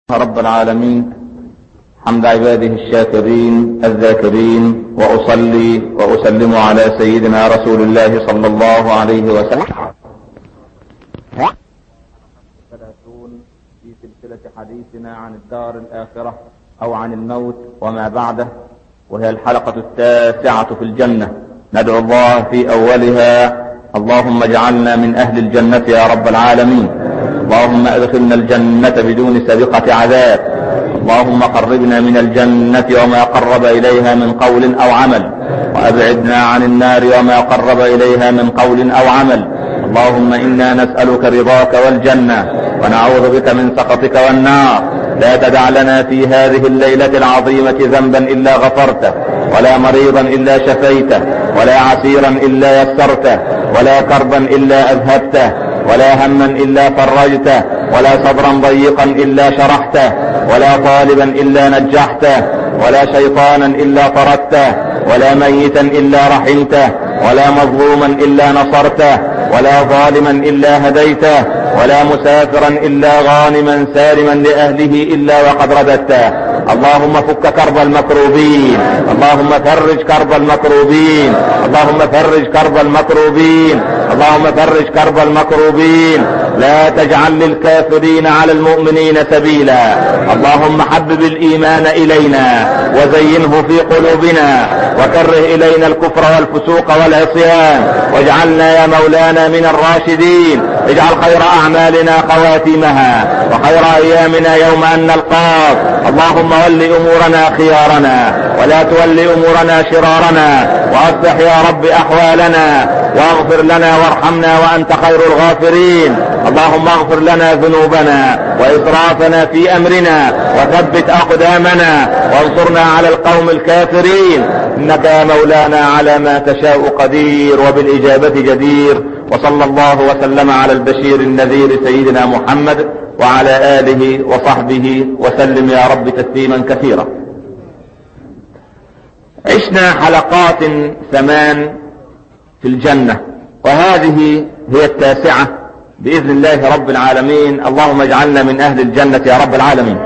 رب العالمين حمد عباده الشاكرين الذاكرين، وأصلي وأسلم على سيدنا رسول الله صلى الله عليه وسلم. 30 في سلسلة حديثنا عن الدار الآخرة أو عن الموت وما بعده، وهي الحلقة 9 في الجنة. ندعو الله في أولها: اللهم اجعلنا من أهل الجنة يا رب العالمين. اللهم ادخلنا الجنة بدون سابقة عذاب. اللهم قربنا من الجنة وما قرب إليها من قول أو عمل، وأبعدنا عن النار وما قرب إليها من قول أو عمل. اللهم إنا نسألك رضاك والجنة، ونعوذ بك من سخطك والنار. لا تدع لنا في هذه الليلة العظيمة ذنبا إلا غفرته، ولا مريضا إلا شفيته، ولا عسيرا إلا يسرته، ولا كربا إلا أذهبته، ولا هما إلا فرجته، ولا صدرا ضيقا إلا شرحته، ولا طالبا إلا نجحته، ولا شيطانا إلا طردته، ولا ميتا إلا رحمته، ولا مظلوما إلا نصرته، ولا ظالما إلا هديته، ولا مسافرا إلا غانما سالما لأهله إلا وقد رددته. اللهم فك كرب المكروبين، اللهم فرج كرب المكروبين، اللهم فرج كرب المكروبين، اللهم فرج كرب المكروبين. لا تجعل للكافرين على المؤمنين سبيلا. اللهم حبب الإيمان إلينا وزينه في قلوبنا، وكره إلينا الكفر والفسوق والعصيان، واجعلنا يا مولانا من الراشدين. اجعل خير أعمالنا خواتمها، وخير أيامنا يوم أن نلقاك. اللهم ول أمورنا خيارنا، ولا تول أمورنا شرارنا، وأصلح يا رب أحوالنا، واغفر لنا وارحمنا وأنت خير الغافرين. اللهم اغفر لنا ذنوبنا وإسرافنا في أمرنا، وثبت أقدامنا، وانصرنا على القوم الكافرين. إنك يا مولانا على ما تشاء قدير، وبالإجابة جدير. وصلى الله وسلم على البشير النذير سيدنا محمد وعلى آله وصحبه وسلم يا رب تسليما كثيرا. عشنا حلقات 8 في الجنة، وهذه هي 9 بإذن الله رب العالمين. اللهم اجعلنا من أهل الجنة يا رب العالمين.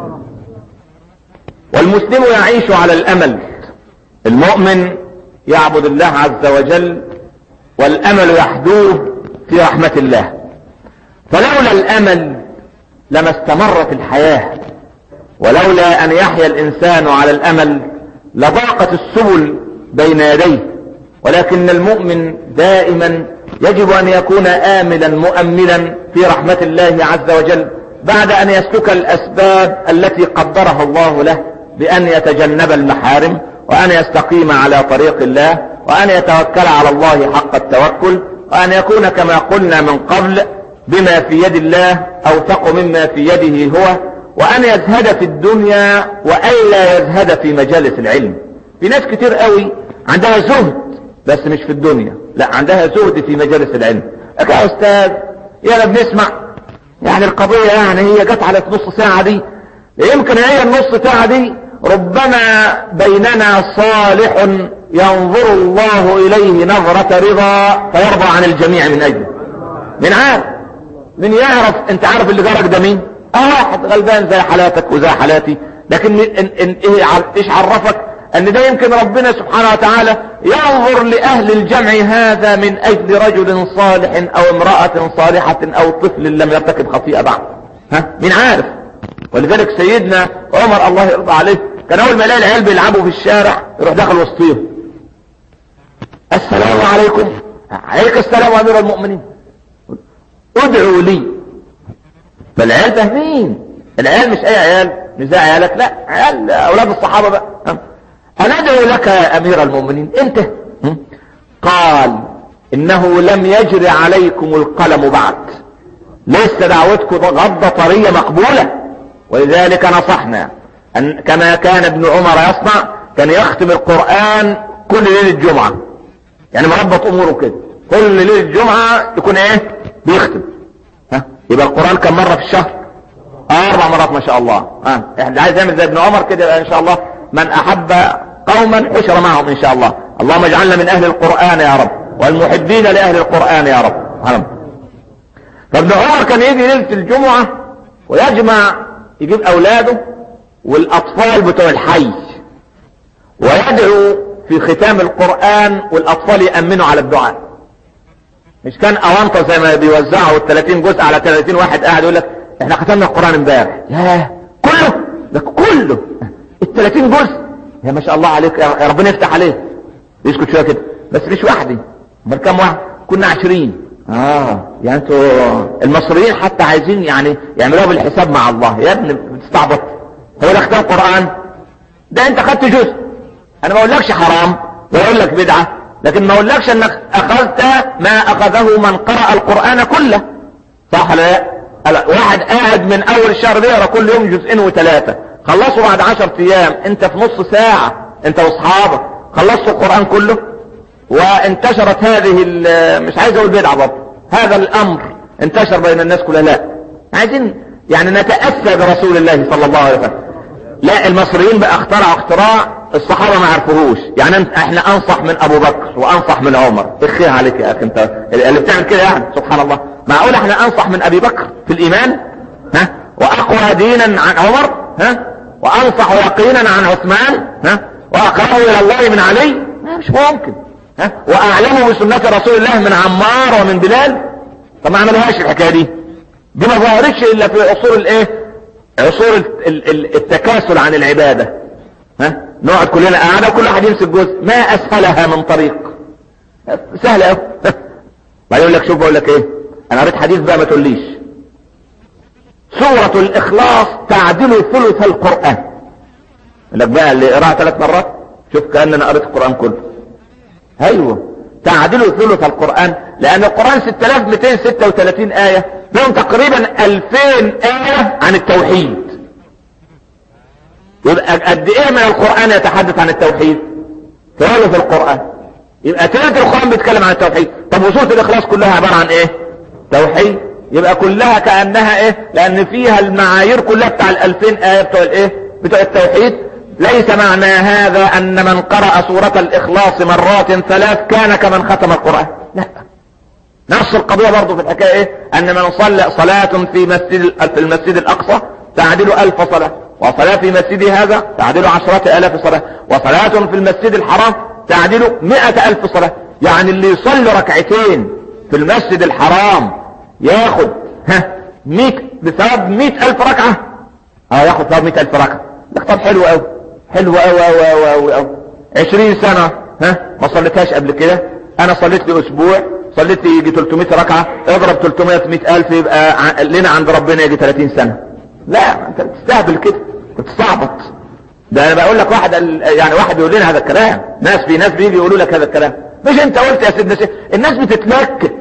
والمسلم يعيش على الأمل. المؤمن يعبد الله عز وجل، والأمل يحدوه في رحمة الله. فلولا الأمل لما استمرت الحياة، ولولا أن يحيا الإنسان على الأمل لضاقت السبل بين يديه. ولكن المؤمن دائما يجب أن يكون آملا مؤملا في رحمة الله عز وجل، بعد أن يسلك الأسباب التي قدرها الله له، بأن يتجنب المحارم، وأن يستقيم على طريق الله، وأن يتوكل على الله حق التوكل، وأن يكون كما قلنا من قبل بما في يد الله أوثق مما في يده هو، وأن يزهد في الدنيا وألا يزهد في مجالس العلم. في ناس كتير قوي عندها زهد بس مش في الدنيا، لا عندها زهد في مجالس العلم. يا أستاذ يا بنسمع يعني القضية يعني هي جت على نص ساعة دي، يمكن هي النص ساعة دي ربما بيننا صالح ينظر الله إليه نظرة رضا فيرضى عن الجميع من أجله. من عارف؟ من يعرف؟ انت عارف اللي جارك ده مين؟ واحد غلبان زي حالاتك وزي حالاتي، لكن ايش عرفك ان ده يمكن ربنا سبحانه وتعالى ينظر لأهل الجمع هذا من أجل رجل صالح أو امرأة صالحة أو طفل لم يرتكب خطيئة بعد. من عارف؟ ولذلك سيدنا عمر الله يرضى عليه كان اول ما يلاقي العيال بيلعبوا في الشارع يروح داخل وسطيهم: السلام عليكم. عليك السلام امير المؤمنين، ادعوا لي. فالعيال فاهمين، العيال مش اي عيال، مش زي عيالك، لا عيال اولاد الصحابه بقى. انا ادعو لك يا امير المؤمنين. انت قال: انه لم يجري عليكم القلم بعد، لسه دعوتكم غضة طرية مقبولة. ولذلك نصحنا أن كما كان ابن عمر يصنع، كان يختم القرآن كل ليلة جمعة، يعني مربط اموره كده، كل ليلة جمعة يكون ايه بيختم. يبقى القرآن كم مرة في الشهر؟ 4 مرات ما شاء الله. احنا عايز يعمل زي ابن عمر كده ان شاء الله. من احب قوما حشر معهم ان شاء الله. اللهم اجعلنا من اهل القرآن يا رب، والمحبين لأهل القرآن يا رب. فابن عمر كان يجي ليلة الجمعة ويجمع يجيب اولاده والاطفال بتوع الحي ويدعو في ختام القرآن والاطفال يأمنوا على الدعاء. مش كان اوانطة زي ما بيوزعوا 30 جزء على 30 واحد قاعد يقول لك احنا ختمنا القرآن امبارح. ياه كله ده كله ال 30 جزء، يا ما شاء الله عليك يا ربنا يفتح عليك. يسكت شويه كده بس مش وحدي، امال كام واحد؟ كنا 20. يعني انتوا المصريين حتى عايزين يعني يعملوها بالحساب مع الله. يا ابني بتستعبط، هو ده ختام قرآن؟ ده انت خدت جزء. انا ما اقولكش حرام بقول لك بدعة، لكن ما اقولكش انك اخذت ما اخذه من قرأ القرآن كله، صح ولا لا؟ واحد قاعد من اول الشهر بيقرا كل يوم جزئين و3، خلصوا بعد 10 ايام، انت في نص ساعة انت واصحابك خلصوا القرآن كله. وانتشرت هذه مش عايز اقول بدعة برضه، هذا الامر انتشر بين الناس كلها. لا عايزين يعني نتأسى برسول الله صلى الله عليه وسلم. لا المصريين بقى اخترعوا اختراع الصحابة ما عرفوهوش. يعني احنا انصح من ابو بكر وانصح من عمر. اخي عليك يا اخي انت اللي بتعمل كده، يعني سبحان الله. معقول احنا انصح من ابي بكر في الايمان واقوى دينا عن عمر وانصح يقينا عن عثمان واقرب الى الله من علي؟ مش ممكن. واعلموا بسنة رسول الله من عمار ومن بلال. طب ما عملوهاش الحكاية دي ما ظهرتش الا في عصور عصور التكاسل عن العبادة. نقعد كلنا قاعدة وكل واحد يمسك جزء. ما اسهلها من طريق سهل قوي. بعدين يقول لك شوف بقول لك ايه، انا قريت حديث بقى ما تقوليش سورة الاخلاص تعدل ثلث القرآن. يقول لك بقى اللي قراها 3 مرات شوف كأننا قريت القرآن كله. ايوه تعدل ثلث القرآن، لان القرآن 6236 آية، منهم تقريبا 2000 آية عن التوحيد. يبقى قد ايه من القرآن يتحدث عن التوحيد؟ ثلث القرآن. يبقى ثلث القرآن بيتكلم عن التوحيد. طب وسورة الاخلاص كلها عبارة عن ايه؟ توحيد. يبقى كلها كأنها ايه؟ لان فيها المعايير كلها بتاع 2000 آية بتوع الايه؟ بتوع التوحيد. ليس معنى هذا ان من قرأ سورة الاخلاص مرات 3 كان كمن ختم القرآن، لا. نفس القضية برضو في الحكاية ايه؟ ان من صلى صلاة في المسجد الاقصى تعدل 1000 صلاة، وصلاة في مسجد هذا تعدل 10,000 صلاة، وصلاة في المسجد الحرام تعدل 100,000 صلاة. يعني اللي يصلي ركعتين في المسجد الحرام ياخد بثواب 100,000 ركعة. ياخد ثواب 100,000 ركعة. ده طب حلو قوي، حلو قوي. 20 سنة ما صليتهاش قبل كده. انا صليت لي اسبوع، صليت لي يجي 300 ركعة، اضرب 300 في 100,000 يبقى لنا عند ربنا يجي 30 سنة. لا انت بتستهبل كده، بتستعبط. ده انا بقول لك واحد يعني واحد يقول لنا هذا الكلام، في ناس بيجي يقولوا لك هذا الكلام. مش انت قلت يا سيدنا شيخ الناس بتتلكك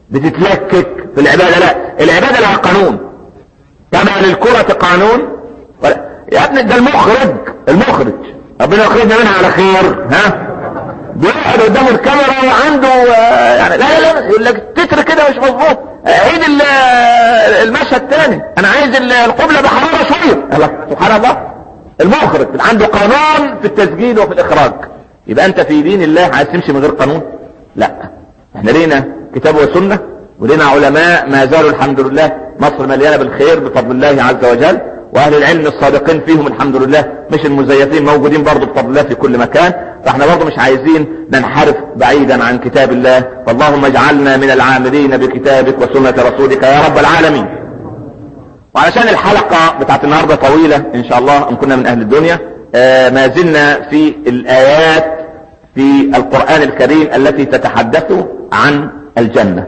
في العبادة. لا العبادة لها قانون، كما للكرة قانون. يا ابني ده المخرج ربنا يخرجنا منها على خير. بيقعد قدام الكاميرا وعنده يعني لا يقول لك تتر كده مش مظبوط، عيد المشهد تاني، انا عايز القبلة بحرارة شوية. سبحان الله. المخرج عنده قانون في التسجيل وفي الاخراج. يبقى انت في دين الله عايز تمشي من غير قانون؟ لا. احنا لينا كتاب وسنة ولينا علماء ما زالوا الحمد لله. مصر مليانة بالخير بفضل الله عز وجل، واهل العلم الصادقين فيهم الحمد لله، مش المزيفين، موجودين برضو بفضل الله في كل مكان. فاحنا برضو مش عايزين ننحرف بعيدا عن كتاب الله. فاللهم اجعلنا من العاملين بكتابك وسنة رسولك يا رب العالمين. وعلشان الحلقة بتاعت النهاردة طويلة ان شاء الله ان كنا من اهل الدنيا، ما زلنا في الايات في القرآن الكريم التي تتحدث عن الجنة.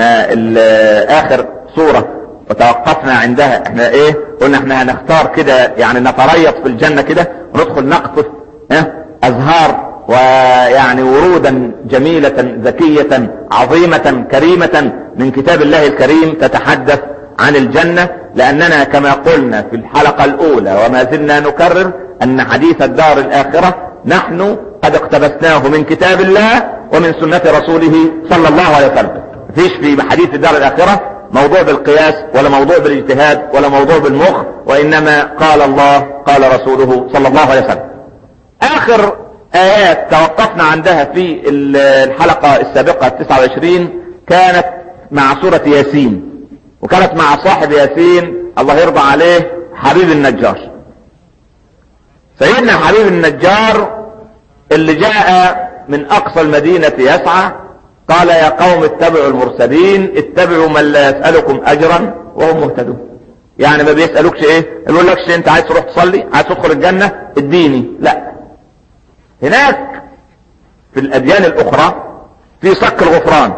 اخر سورة وتوقفنا عندها احنا ايه؟ قلنا احنا هنختار كده يعني نتريث في الجنة كده وندخل نقطف ازهار ويعني ورودا جميلة ذكية عظيمة كريمة من كتاب الله الكريم تتحدث عن الجنة. لاننا كما قلنا في الحلقة الاولى وما زلنا نكرر ان حديث الدار الاخرة نحن قد اقتبسناه من كتاب الله ومن سنة رسوله صلى الله عليه وسلم. مفيش في حديث الدار الاخرة موضوع بالقياس ولا موضوع بالاجتهاد ولا موضوع بالمخ، وانما قال الله قال رسوله صلى الله عليه وسلم. اخر ايات توقفنا عندها في الحلقة السابقة 29 كانت مع سورة ياسين، وكانت مع صاحب ياسين الله يرضى عليه حبيب النجار. سيدنا حبيب النجار اللي جاء من اقصى المدينة يسعى قال يا قوم اتبعوا المرسلين، اتبعوا من لا يسألكم اجرا وهم مهتدون. يعني ما بيسألوكش ايه، ما بيقولكش انت عايز تروح تصلي، عايز تدخل الجنة اديني، لا. هناك في الاديان الاخرى في صك الغفران.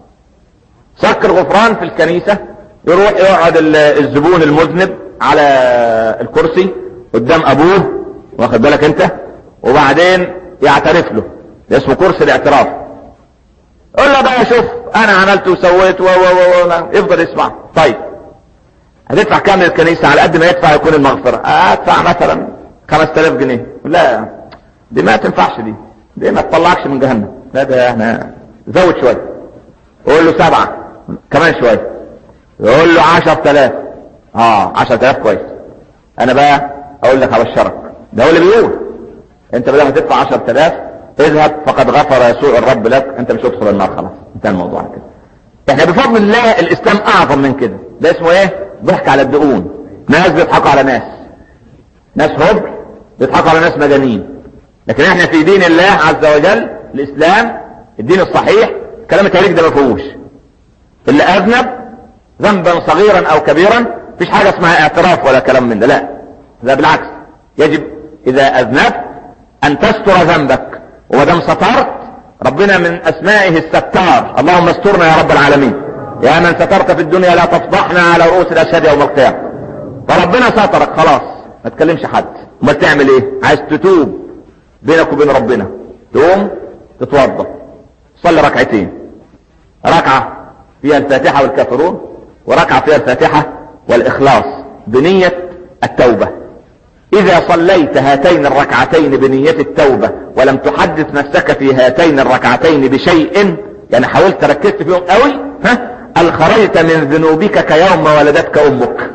صك الغفران في الكنيسة يروح يقعد الزبون المذنب على الكرسي قدام ابوه، واخد بالك انت، وبعدين يعترف له، ده اسمه كرسي الاعتراف. قول له بقى شوف انا عملت وسويت يفضل يسمع. طيب هتدفع كام للكنيسة؟ على قد ما يدفع يكون المغفرة. ادفع مثلا 5000 جنيه. لا دي ما تنفعش، دي ما تطلعكش من جهنم. لا ده احنا زود شوية. قول له 7 كمان شوية. يقول له 10000. 10000 كويس. انا بقى اقول لك ابشرك، ده هو اللي بيقول انت بدل ما تدفع 10000 اذهب فقد غفر يسوع الرب لك، انت مش هتدخل النار، خلاص انتهى الموضوع كده. احنا بفضل الله الاسلام اعظم من كده. ده اسمه ايه؟ ضحك على الدقون. ناس بيضحكوا على ناس هبل بيضحكوا على ناس مجانين. لكن احنا في دين الله عز وجل الاسلام الدين الصحيح، كلام التاريخ ده ما فيهوش. اللي اذنب ذنبا صغيرا او كبيرا مفيش حاجة اسمها اعتراف ولا كلام من ده، لا. ده بالعكس، يجب اذا اذنبت ان تستر ذنبك، ودم سترت ربنا من اسمائه الستار. اللهم استرنا يا رب العالمين، يا من سترت في الدنيا لا تفضحنا على رؤوس الاشهاد يوم القيامة. فربنا سترك خلاص، ما تكلمش حد. امال تعمل ايه؟ عايز تتوب بينك وبين ربنا، تقوم تتوضا صلي ركعتين، ركعة فيها الفاتحة والكافرون، وركعة فيها الفاتحة والإخلاص بنية التوبة. إذا صليت هاتين الركعتين بنية التوبة ولم تحدث نفسك في هاتين الركعتين بشيء، يعني حاولت ركزت فيهم قوي، خرجت من ذنوبك كيوم ولدتك أمك.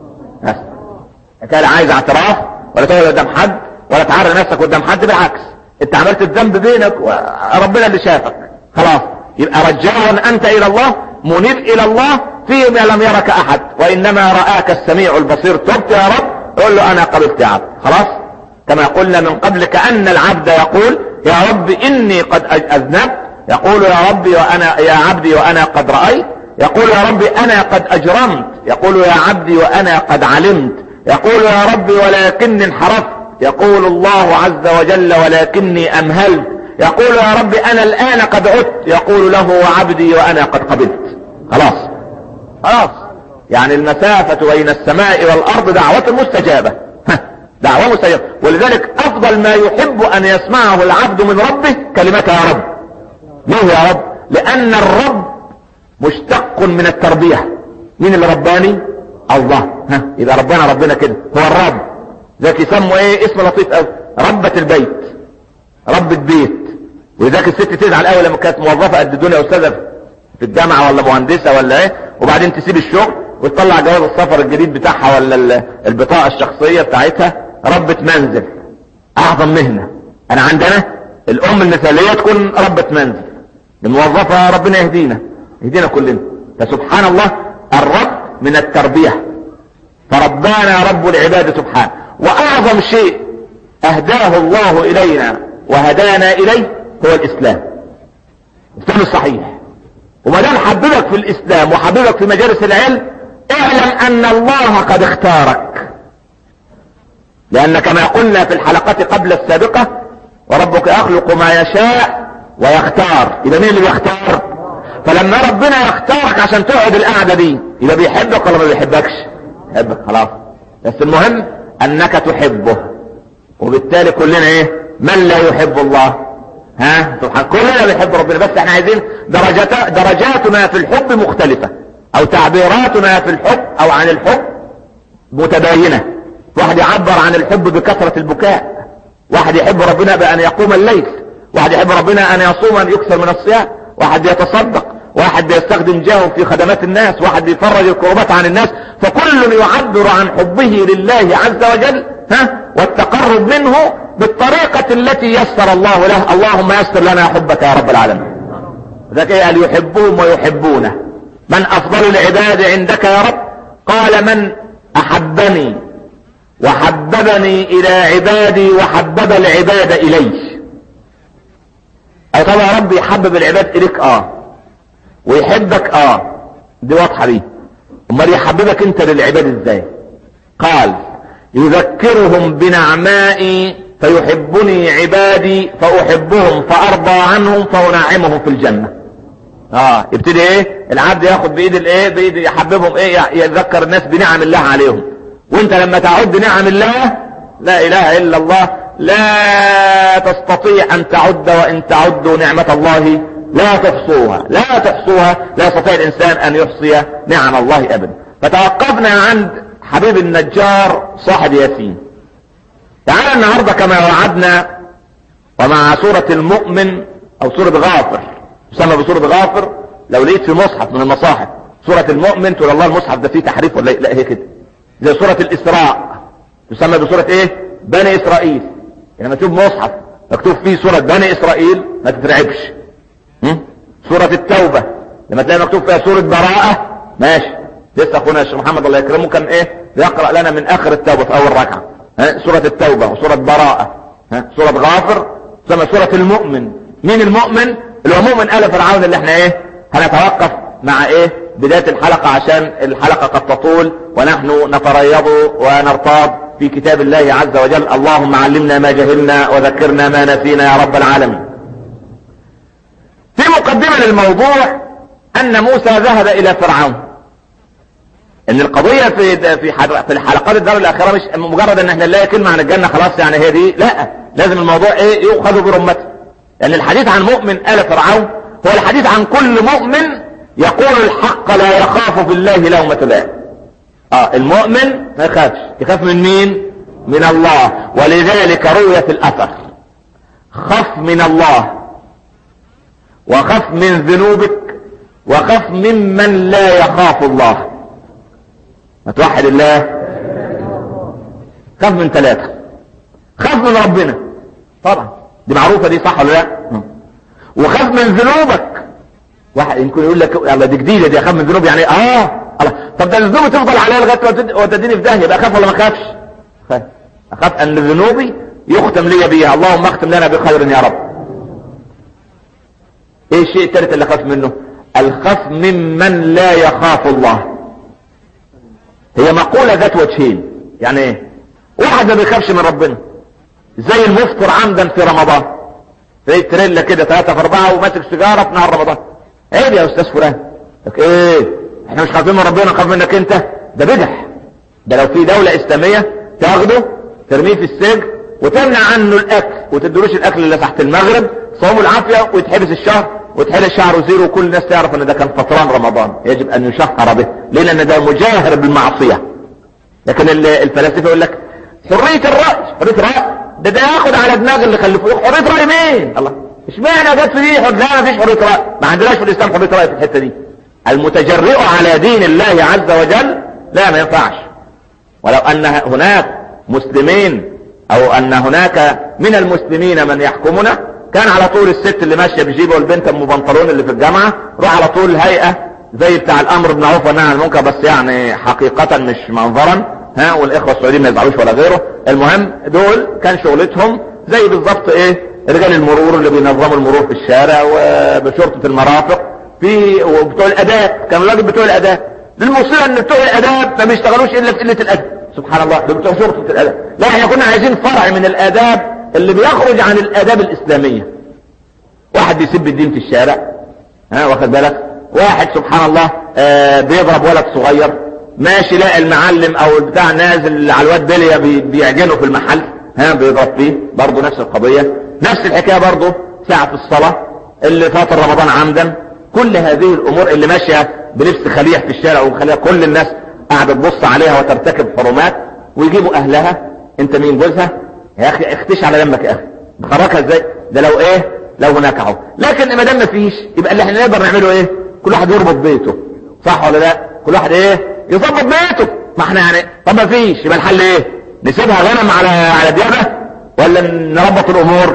كان عايز اعتراف ولا تقعد قدام حد ولا تعرض نفسك قدام حد، بالعكس انت عملت الذنب بينك وربنا اللي شافك، خلاص. يبقى رجاء انت الى الله، منيب الى الله فيما لم يرك احد، وانما رآك السميع البصير. تبت يا رب، قول له انا قبلت يا عبد، خلاص. كما قلنا من قبل كأن العبد يقول يا رب اني قد اذنبت، يقول يا ربي وانا يا عبدي وانا قد رأيت، يقول يا ربي انا قد اجرمت، يقول يا عبدي وانا قد علمت، يقول يا ربي ولكني انحرفت، يقول الله عز وجل ولكني امهلت، يقول يا ربي انا الان قد عدت، يقول له وعبدي وانا قد قبلت. خلاص يعني المسافة بين السماء والارض دعوة مستجابة، دعوة مستجابة. ولذلك افضل ما يحب ان يسمعه العبد من ربه كلمة يا رب. ليه يا رب؟ لان الرب مشتق من التربية. مين اللي رباني؟ الله. اذا ربنا كده هو الرب. ذاك يسموا ايه؟ اسم لطيف قوي، ربة البيت، ربة بيت. ولذلك الست تزعل قوي لما كانت موظفة قد الدنيا، استاذة في الجامعة ولا مهندسة ولا ايه، وبعدين تسيب الشغل وتطلع جواز السفر الجديد بتاعها ولا البطاقة الشخصية بتاعتها، ربة منزل. اعظم مهنة. انا عندنا الام المثالية تكون ربة منزل، الموظفة ربنا يهدينا كلنا. فسبحان الله الرب من التربية، فربانا رب العباد سبحانه. واعظم شيء اهداه الله الينا وهدانا اليه هو الاسلام الصحيح. وما دام حببك في الاسلام وحببك في مجالس العلم، اعلم ان الله قد اختارك. لان كما قلنا في الحلقات قبل السابقة وربك يخلق ما يشاء ويختار. يبقى مين اللي بيختار؟ فلما ربنا يختارك عشان تقعد القعدة دي، يبقى بيحبك ولا ما بيحبكش؟ يحبك، خلاص. بس المهم انك تحبه. وبالتالي كلنا ايه؟ من لا يحب الله؟ سبحان، كلنا بيحب ربنا، بس احنا عايزين درجاتنا في الحب مختلفة، او تعبيراتنا في الحب او عن الحب متباينة. واحد يعبر عن الحب بكثرة البكاء، واحد يحب ربنا بأن يقوم الليل، واحد يحب ربنا أن يصوم أن يكثر من الصيام، واحد يتصدق، واحد بيستخدم جاهه في خدمات الناس، واحد بيفرج الكربات عن الناس. فكل يعبر عن حبه لله عز وجل والتقرب منه بالطريقة التي يسر الله له. اللهم يسر لنا حبك يا رب العالمين. ذلك قال يحبهم ويحبونه. من أفضل العباد عندك يا رب؟ قال من أحبني وحببني الى عبادي وحبب العباد الي. اي طبعا ربي يحبب العباد اليك ويحبك دي واضحة دي. امال يحببك انت للعباد ازاي؟ قال يذكرهم بنعمائي فيحبني عبادي فاحبهم فارضى عنهم فانعمهم في الجنة. يبتدي العبد ياخد بايد يحببهم يذكر الناس بنعم الله عليهم. وانت لما تعد نعم الله لا اله الا الله لا تستطيع ان تعد، وان تعدوا نعمة الله لا تحصوها لا يستطيع الانسان ان يحصي نعم الله ابدا. فتوقفنا عند حبيب النجار صاحب ياسين. تعالى النهاردة كما وعدنا ومع سورة المؤمن او سورة غافر، تسمى بسورة غافر لو لقيت في مصحف من المصاحف سورة المؤمن تقول الله المصحف ده فيه تحريف ولا لا، هي كده. زي سورة الاسراء تسمى بسورة بني اسرائيل. لما تشوف مصحف مكتوب فيه سورة بني اسرائيل ما تترعبش. سورة التوبة لما تلاقي مكتوب فيها سورة براءة ماشي. لسه اخونا الشيخ محمد الله يكرمه كان بيقرأ لنا من اخر التوبة في اول ركعة سورة التوبة وسورة براءة. سورة غافر تسمى سورة المؤمن. مين المؤمن؟ اللي هو مؤمن آل فرعون اللي احنا هنتوقف مع بداية الحلقة عشان الحلقة قد تطول ونحن نتريض ونرتاض في كتاب الله عز وجل. اللهم علمنا ما جهلنا وذكرنا ما نسينا يا رب العالمين. في مقدمة للموضوع ان موسى ذهب الى فرعون. ان القضية في الحلقات الدار الاخرة مش مجرد ان احنا نلاقي كلمة عن الجنة خلاص يعني هي دي، لا، لازم الموضوع يؤخذ برمته. لان الحديث عن مؤمن آل فرعون هو الحديث عن كل مؤمن يقول الحق لا يخاف في الله لومة لائم. المؤمن ما يخافش، يخاف من مين؟ من الله. ولذلك روي في الاثر خف من الله وخف من ذنوبك وخف ممن لا يخاف الله. ما توحد الله. خف من 3، خف من ربنا طبعا دي معروفة دي، صح ولا لا؟ وخف من ذنوبك. واحد يمكن يقول لك الله دي جديدة دي، اخاف من ذنوب يعني الله. طب ده الذنوب تفضل عليها لغاية وتديني في داهية، يبقى اخاف ولا ما اخافش؟ اخاف ان ذنوبي يختم لي بيها. اللهم اختم لنا بخير يا رب. ايه الشيء الثالث اللي خاف منه؟ الخف ممن لا يخاف الله. هي مقولة ذات وجهين. يعني واحد ما بيخافش من ربنا زي المفطر عمدا في رمضان، في تريلا كده 3 في 4 وماسك سيجارة في نهار رمضان. عيب يا استاذ فلان. احنا مش خايفين من ربنا، نخاف منك انت؟ ده بدح. ده لو في دولة اسلامية تاخده ترميه في السجن وتمنع عنه الاكل وتدلوش الاكل اللي تحت المغرب، صوموا العافية ويتحبس الشهر وتحل شعره زيرو وكل الناس تعرف ان ده كان فطران رمضان. يجب ان يشهر به. ليه؟ لان ده مجاهر بالمعصية. لكن الفلاسفة يقول لك حرية الرأي ده ياخد على دماغ اللي خلفوه. حرية رأي مين؟ الله اشمعنى جت في دي؟ لا ما فيش حرية رأي، ما عندناش في الاسلام حرية رأي في الحتة دي. المتجرئ على دين الله عز وجل لا، ما ينفعش. ولو ان هناك مسلمين او ان هناك من المسلمين من يحكمنا كان على طول الست اللي ماشية بجيبه والبنت ام بنطلون اللي في الجامعة روح على طول هيئة زي بتاع الامر بالمعروف والنهي عن المنكر، بس يعني حقيقة مش منظرا. والاخوة السعوديين ما يزعلوش ولا غيره. المهم دول كان شغلتهم زي بالضبط رجال المرور اللي بينظموا المرور في الشارع وبشرطة المرافق وبتوع الاداب. كانوا راجل بتوع الاداب. للمصيبة ان بتوع الاداب ما بيشتغلوش الا في قلة الادب. سبحان الله، دول بتوع شرطة الاداب. لا احنا كنا عايزين فرع من الاداب اللي بيخرج عن الاداب الاسلامية. واحد بيسب الدين في الشارع، واخد بالك، واحد سبحان الله بيضرب ولد صغير ماشي، لاقي المعلم او بتاع نازل على الواد بليه بيعجنه في المحل بيضرب فيه، برضه نفس القضية. نفس الحكاية برضه ساعة الصلاة اللي فات رمضان عمدا. كل هذه الامور اللي ماشية بلبس خليع في الشارع وخليع كل الناس قاعدة تبص عليها وترتكب حرمات، ويجيبوا اهلها. انت مين؟ جوزها؟ يا اخي اختش على دمك يا اخي، بخرجها ازاي؟ ده لو هناك اهو. لكن ما دام ما فيش يبقى اللي احنا نقدر نعمله كل واحد يربط بيته، صح ولا لا؟ كل واحد يظبط بيته. ما احنا يعني طب ما فيش يبقى الحل نسيبها غنم على ديابه ولا نربط الامور؟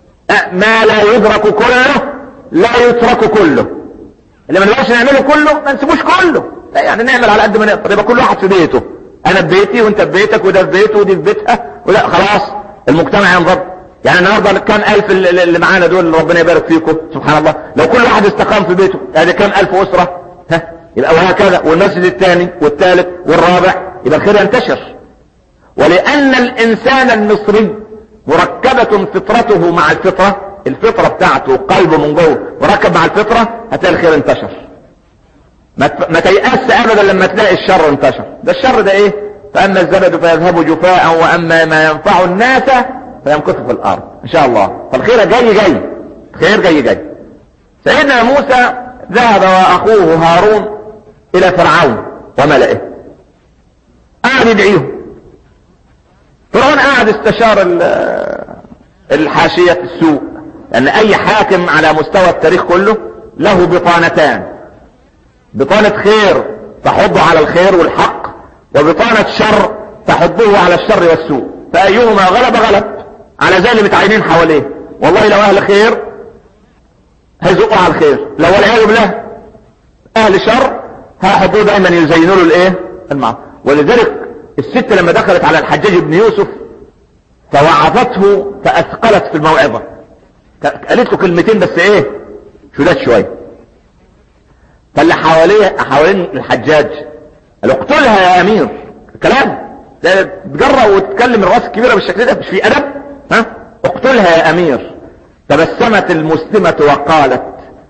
ما لا يدرك كله لا يترك كله. اللي ما نقدرش نعمله كله ما نسيبوش كله، لا يعني نعمل على قد ما نقدر. يبقى كل واحد في بيته انا في بيتي وانت في بيتك وده في بيته ودي في بيتها، ولا خلاص المجتمع ينضبط. يعني النهارده كام الف اللي معانا دول ربنا يبارك فيكم سبحان الله، لو كل واحد استقام في بيته يعني كام الف اسره، ها يبقى وهكذا، والمسجد الثاني والثالث والرابع، يبقى الخير ينتشر. ولان الانسان المصري مركبة فطرته مع الفطرة بتاعته قلبه من جوه مركب مع الفطرة، هتلاقي الخير انتشر. ما تيأس ابدا لما تلاقي الشر انتشر. ده الشر ده ايه؟ فاما الزبد فيذهب جفاء واما ما ينفع الناس فيمكث في الارض ان شاء الله. فالخير جاي الخير جاي. سيدنا موسى ذهب واخوه هارون الى فرعون وملئه، قاعد يدعيهم. فرعون قاعد استشار الحاشية السوء، لان اي حاكم على مستوى التاريخ كله له بطانتان، بطانة خير تحضه على الخير والحق، وبطانة شر تحضه على الشر والسوء، فايهما غلب على زي اللي متعينين حواليه. والله لو اهل خير هيزقوا على الخير، لو والعياذ بالله اهل شر هيحضوه دايما يزينوا له الايه المعصيه. ولذلك الست لما دخلت على الحجاج بن يوسف فوعظته فاثقلت في الموعظة، قالت له كلمتين بس ايه شداد شوية. فاللي حوالين الحجاج قال اقتلها يا امير. كلام ده تجرأ وتتكلم الراس الكبيرة بالشكل ده، مش في ادب؟ ها اقتلها يا امير. تبسمت المسلمة وقالت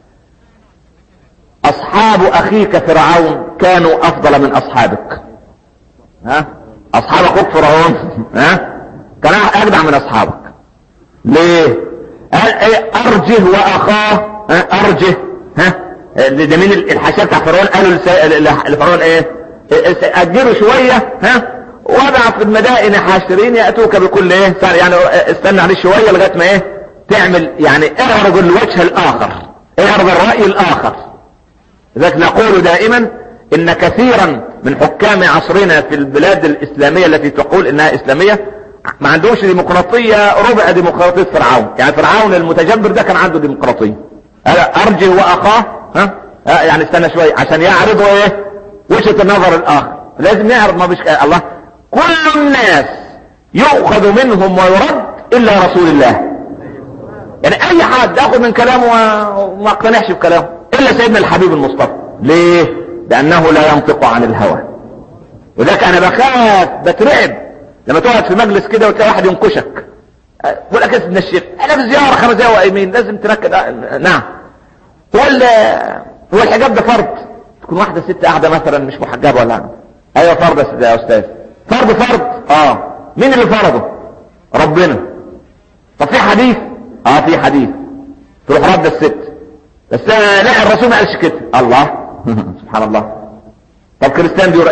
اصحاب اخيك فرعون كانوا افضل من اصحابك. ها اصحاب اخوك فرعون كان اجدع من اصحابك. ليه؟ قال ايه ارجه واخاه ارجه. ده مين الحاشيه بتاع فرعون؟ قالوا لفرعون ايه اجروا شويه وابعث في المدائن حاشرين ياتوك بكل ايه يعني استنى عليه شويه لغايه ما ايه تعمل يعني اعرض الوجه الاخر، اعرض الراي الاخر. لذلك نقول دائما ان كثيرا من حكام عصرنا في البلاد الاسلاميه التي تقول انها اسلاميه ما عندهمش ديمقراطيه ربع ديمقراطيه فرعون. يعني فرعون المتجبر ده كان عنده ديمقراطيه. ارجه واخاه يعني استنى شويه عشان يعرضوا ايه وجهه النظر الاخر. لازم نعرض، ما فيش الله كل الناس يؤخذ منهم ويرد الا رسول الله. يعني اي حد ياخذ من كلامه وما اقتنعش بكلامه الا سيدنا الحبيب المصطفى. ليه؟ لانه لا ينطق عن الهوى. وذلك انا بخاف بترعب لما تقعد في مجلس كده وتلاقي واحد ينكشك يقول لك اسم الشيخ انا في زياره 5 دقايق وقايمين لازم تركز. نعم هو الحجاب ده فرض. تكون واحده ست قاعده مثلا مش محجبه ولا حاجه، ايوه فرض يا استاذ، فرض مين اللي فرضه؟ ربنا. طب في حديث؟ في حديث. تروح رد الست بس لا الرسول ما قالش كده. الله سبحان الله. طب كريستيان بيقول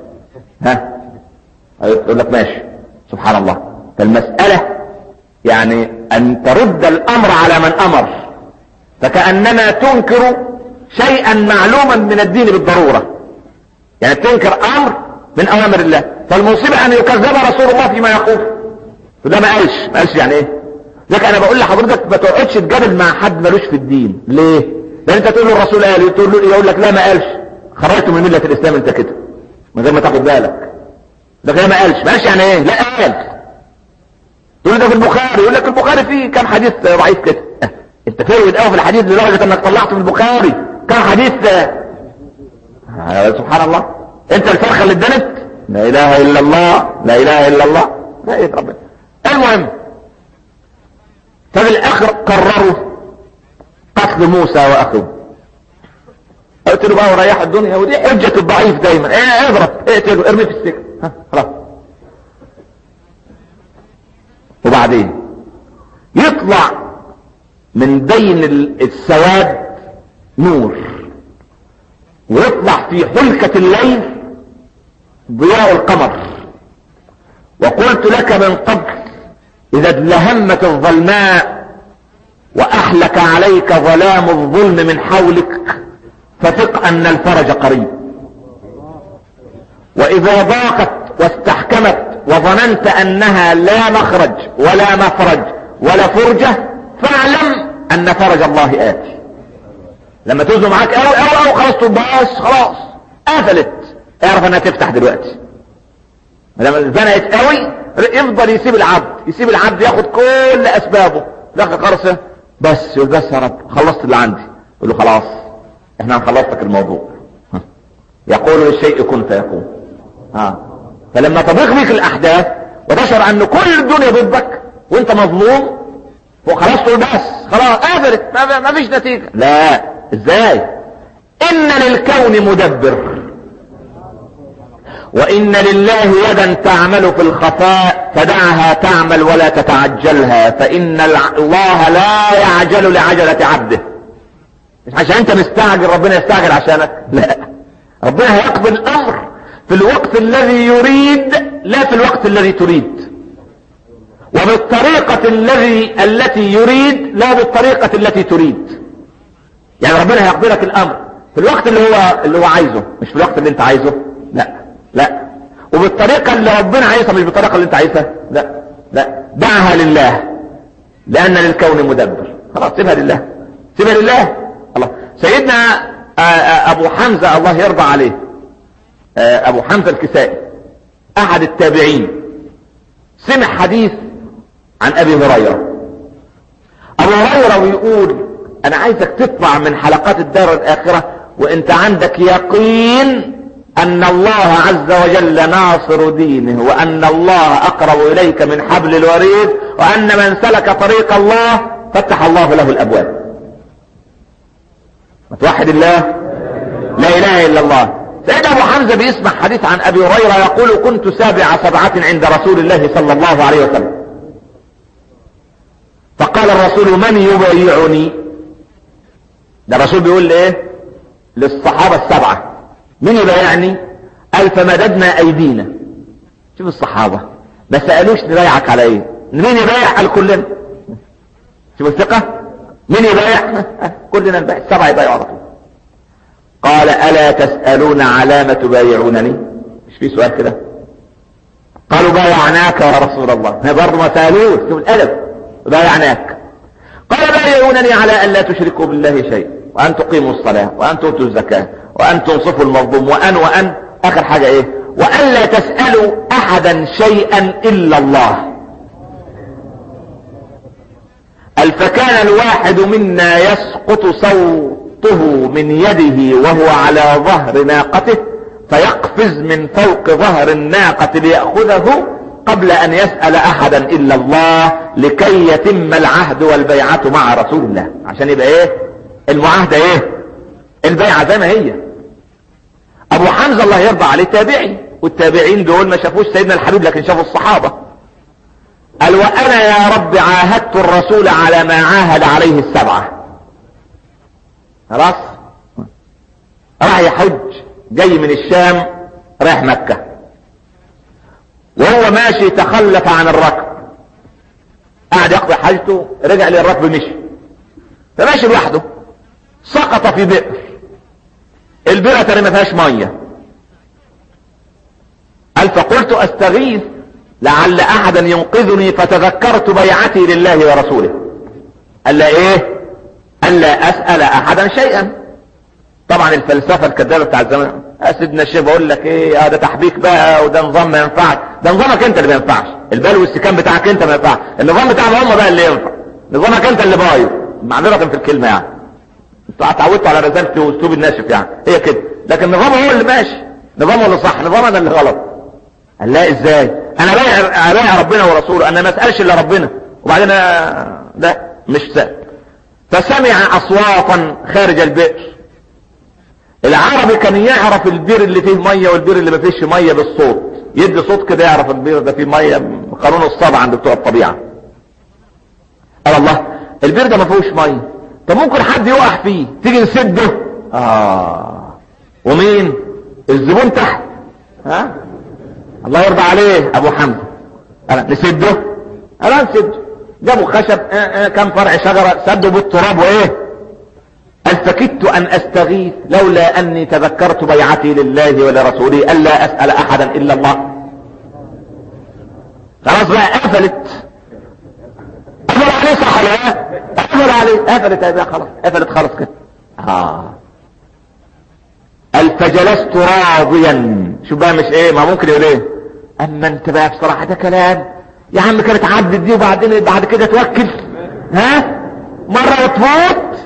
يقول لك ماشي سبحان الله. فالمسألة يعني ان ترد الامر على من امر، فكأنما تنكر شيئا معلوما من الدين بالضرورة. يعني تنكر امر من اوامر الله. فالمصيبة ان يكذب رسول الله فيما يقول. فده ما قالش يعني ايه. لكن انا بقول لحضرتك ما تقعدش تجادل مع حد ملوش في الدين. ليه؟ لان انت تقول له الرسول قال، تقول له يقول لك لا ما قالش، خرجته من ملة الاسلام انت كده من غير ما تاخد بالك. لكن ما قالش يعني ايه؟ لا قال. تقول ده في البخاري، يقول لك البخاري فيه كم حديث ضعيف كده. انت فايد قوي في الحديث لدرجه انك طلعته من البخاري كم حديث. سبحان الله. انت الفرخه اللي اتدنت. لا اله الا الله لا اله الا الله. لا ايه ربنا. المهم فبالاخر قرروا قتل موسى واخوه. قلت له بقى وريح الدنيا، ودي حجه الضعيف دايما. اضرب اقتله ارمي في السجن خلاص. وبعدين يطلع من بين السواد نور، ويطلع في حلكة الليل ضياء القمر. وقلت لك من قبل اذا ادلهمت الظلماء واحلك عليك ظلام الظلم من حولك فثق ان الفرج قريب. واذا ضاقت واستحكمت وظننت انها لا مخرج ولا مفرج ولا فرجة فاعلم ان فرج الله آتي. لما تزنوا معاك او خلاص تباس خلاص قفلت، اعرف انها تفتح دلوقتي. لما زنقت قوي يفضل يسيب العبد ياخد كل اسبابه، لقى قرصه بس يا رب خلصت اللي عندي، يقول له خلاص احنا هنخلص الموضوع. يقول الشيء كن فيكون. فلما تضيق بك الاحداث وتشعر ان كل الدنيا ضدك وانت مظلوم وخلاص تقول بس خلاص قفلت ما فيش نتيجة. لا، ازاي؟ ان للكون مدبر، وان لله يدا تعمل في الخفاء فدعها تعمل ولا تتعجلها، فان الله لا يعجل لعجلة عبده. مش عشان انت مستعجل ربنا يستعجل عشانك، لا، ربنا هيقضي الامر في الوقت الذي يريد لا في الوقت الذي تريد، وبالطريقة التي يريد لا بالطريقة التي تريد. يعني ربنا هيقضي لك الامر في الوقت اللي هو عايزه، مش في الوقت اللي انت عايزه، لا، وبالطريقة اللي ربنا عايزها مش بالطريقة اللي انت عايزها، لا، دعها لله، لان للكون مدبر. خلاص سيبها لله. الله. سيدنا ابو حمزة الله يرضى عليه، ابو حمزة الكسائي احد التابعين، سمع حديث عن ابي هريرة. ابو هريرة ويقول انا عايزك تطلع من حلقات الدار الاخرة وانت عندك يقين ان الله عز وجل ناصر دينه، وان الله اقرب اليك من حبل الوريد، وان من سلك طريق الله فتح الله له الابواب. ما توحد الله، لا اله الا الله. سيدنا ابو حمزة بيسمع حديث عن ابي هريرة يقول كنت سابع 7 عند رسول الله صلى الله عليه وسلم، فقال الرسول من يبايعني؟ ده الرسول بيقول ايه للصحابة 7، من يبايعني؟ قال فمددنا ايدينا. شوف الصحابة ما سألوش نبايعك على ايه، مين يبايع؟ قال كلنا. شوف الثقة، مين يبايع؟ كلنا نبايع، 7 يبايعوا على طول. قال الا تسألون على ما تبايعونني؟ مش في سؤال كده؟ قالوا بايعناك يا رسول الله. هي برضه ما سألوش، شوف الادب، بايعناك. قال بايعونني على ان لا تشركوا بالله شيء، وان تقيموا الصلاة، وان تؤتوا الزكاة، وان تنصفوا المظلوم، وان اخر حاجة ايه؟ وان لا تسألوا احدا شيئا الا الله. قال فكان الواحد منا يسقط صوته من يده وهو على ظهر ناقته، فيقفز من فوق ظهر الناقة ليأخذه قبل ان يسأل احدا الا الله، لكي يتم العهد والبيعة مع رسول الله. عشان يبقى ايه المعاهدة؟ ايه البيعة زي ما هي. ابو حمزة الله يرضى عليه تابعي، والتابعين دول ما شافوش سيدنا الحبيب لكن شافوا الصحابة. قال وانا يا رب عاهدت الرسول على ما عاهد عليه 7. خلاص راح يحج، جاي من الشام رايح مكة، وهو ماشي تخلف عن الركب، قاعد يقضي حاجته، رجع للركب مشي، فماشي لوحده، سقط في بئر، البئر ترى ما فيهاش ميه. قال فقلت استغيث لعل احدا ينقذني، فتذكرت بيعتي لله ورسوله. قال لا ايه؟ قال لا اسأل احدا شيئا. طبعا الفلسفة الكذابة بتاع الزمان، سيدنا الشيخ بقول لك ايه، ده تحبيك بقى، وده نظام ما ينفعش. ده نظامك انت اللي ما ينفعش، البال والسكان بتاعك انت ما ينفعش، النظام بتاعهم هم بقى اللي ينفع، نظامك انت اللي بايظ، معذرة في الكلمة يعني، انتوا اتعودتوا على رسالتي واسلوب الناشف يعني، هي كده، لكن نظامه هو اللي ماشي، نظامه اللي صح، نظام انا اللي غلط. قال لا ازاي؟ انا بايع ربنا ورسوله، انا ما اسالش الا ربنا، وبعدين لا مش سأل. فسمع اصواتا خارج البئر. العربي كان يعرف البير اللي فيه ميه والبير اللي ما فيهش ميه بالصوت، يدي صوت كده يعرف البير ده فيه ميه، قانون الصدى عند بتوع الطبيعه. قال الله البير ده ما فيهوش ميه، طب ممكن حد يقع فيه، تيجي نسده. ومين؟ الزبون تحت. الله يرضى عليه ابو حمزه، قال نسده. قال نسده، جابوا خشب كم فرع شجره، سدوا بالتراب وايه. قال فكدت ان استغيث لولا اني تذكرت بيعتي لله ولرسوله الا اسال احدا الا الله. خلاص بقى قفلت عليه، صح ولا لا؟ قفل عليه، قفلت بقى خلاص، قفلت خلاص كده. قال فجلست راضيا. شوف بقى مش ايه، ما ممكن يقول ايه، اما انت بقى بصراحة ده كلام يا عم، كانت عدت دي وبعدين بعد كده توكل، ها مرة وتفوت.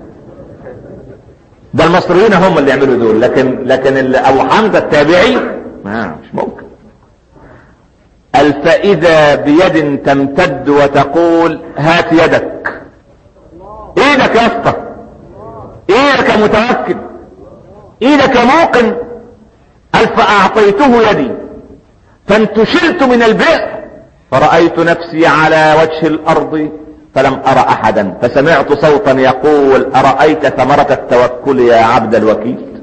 ده المصريين هم اللي يعملوا دول، لكن ابو حمزة التابعي مش ممكن. قال فاذا بيد تمتد وتقول هات يدك، ايدك يا اسطى، ايدك يا متوكل، ايدك يا موقن. قال فاعطيته يدي فانتشلت من البئر فرأيت نفسي على وجه الارض فلم ارى احدا، فسمعت صوتا يقول ارأيت ثمرة التوكل يا عبد الوكيل.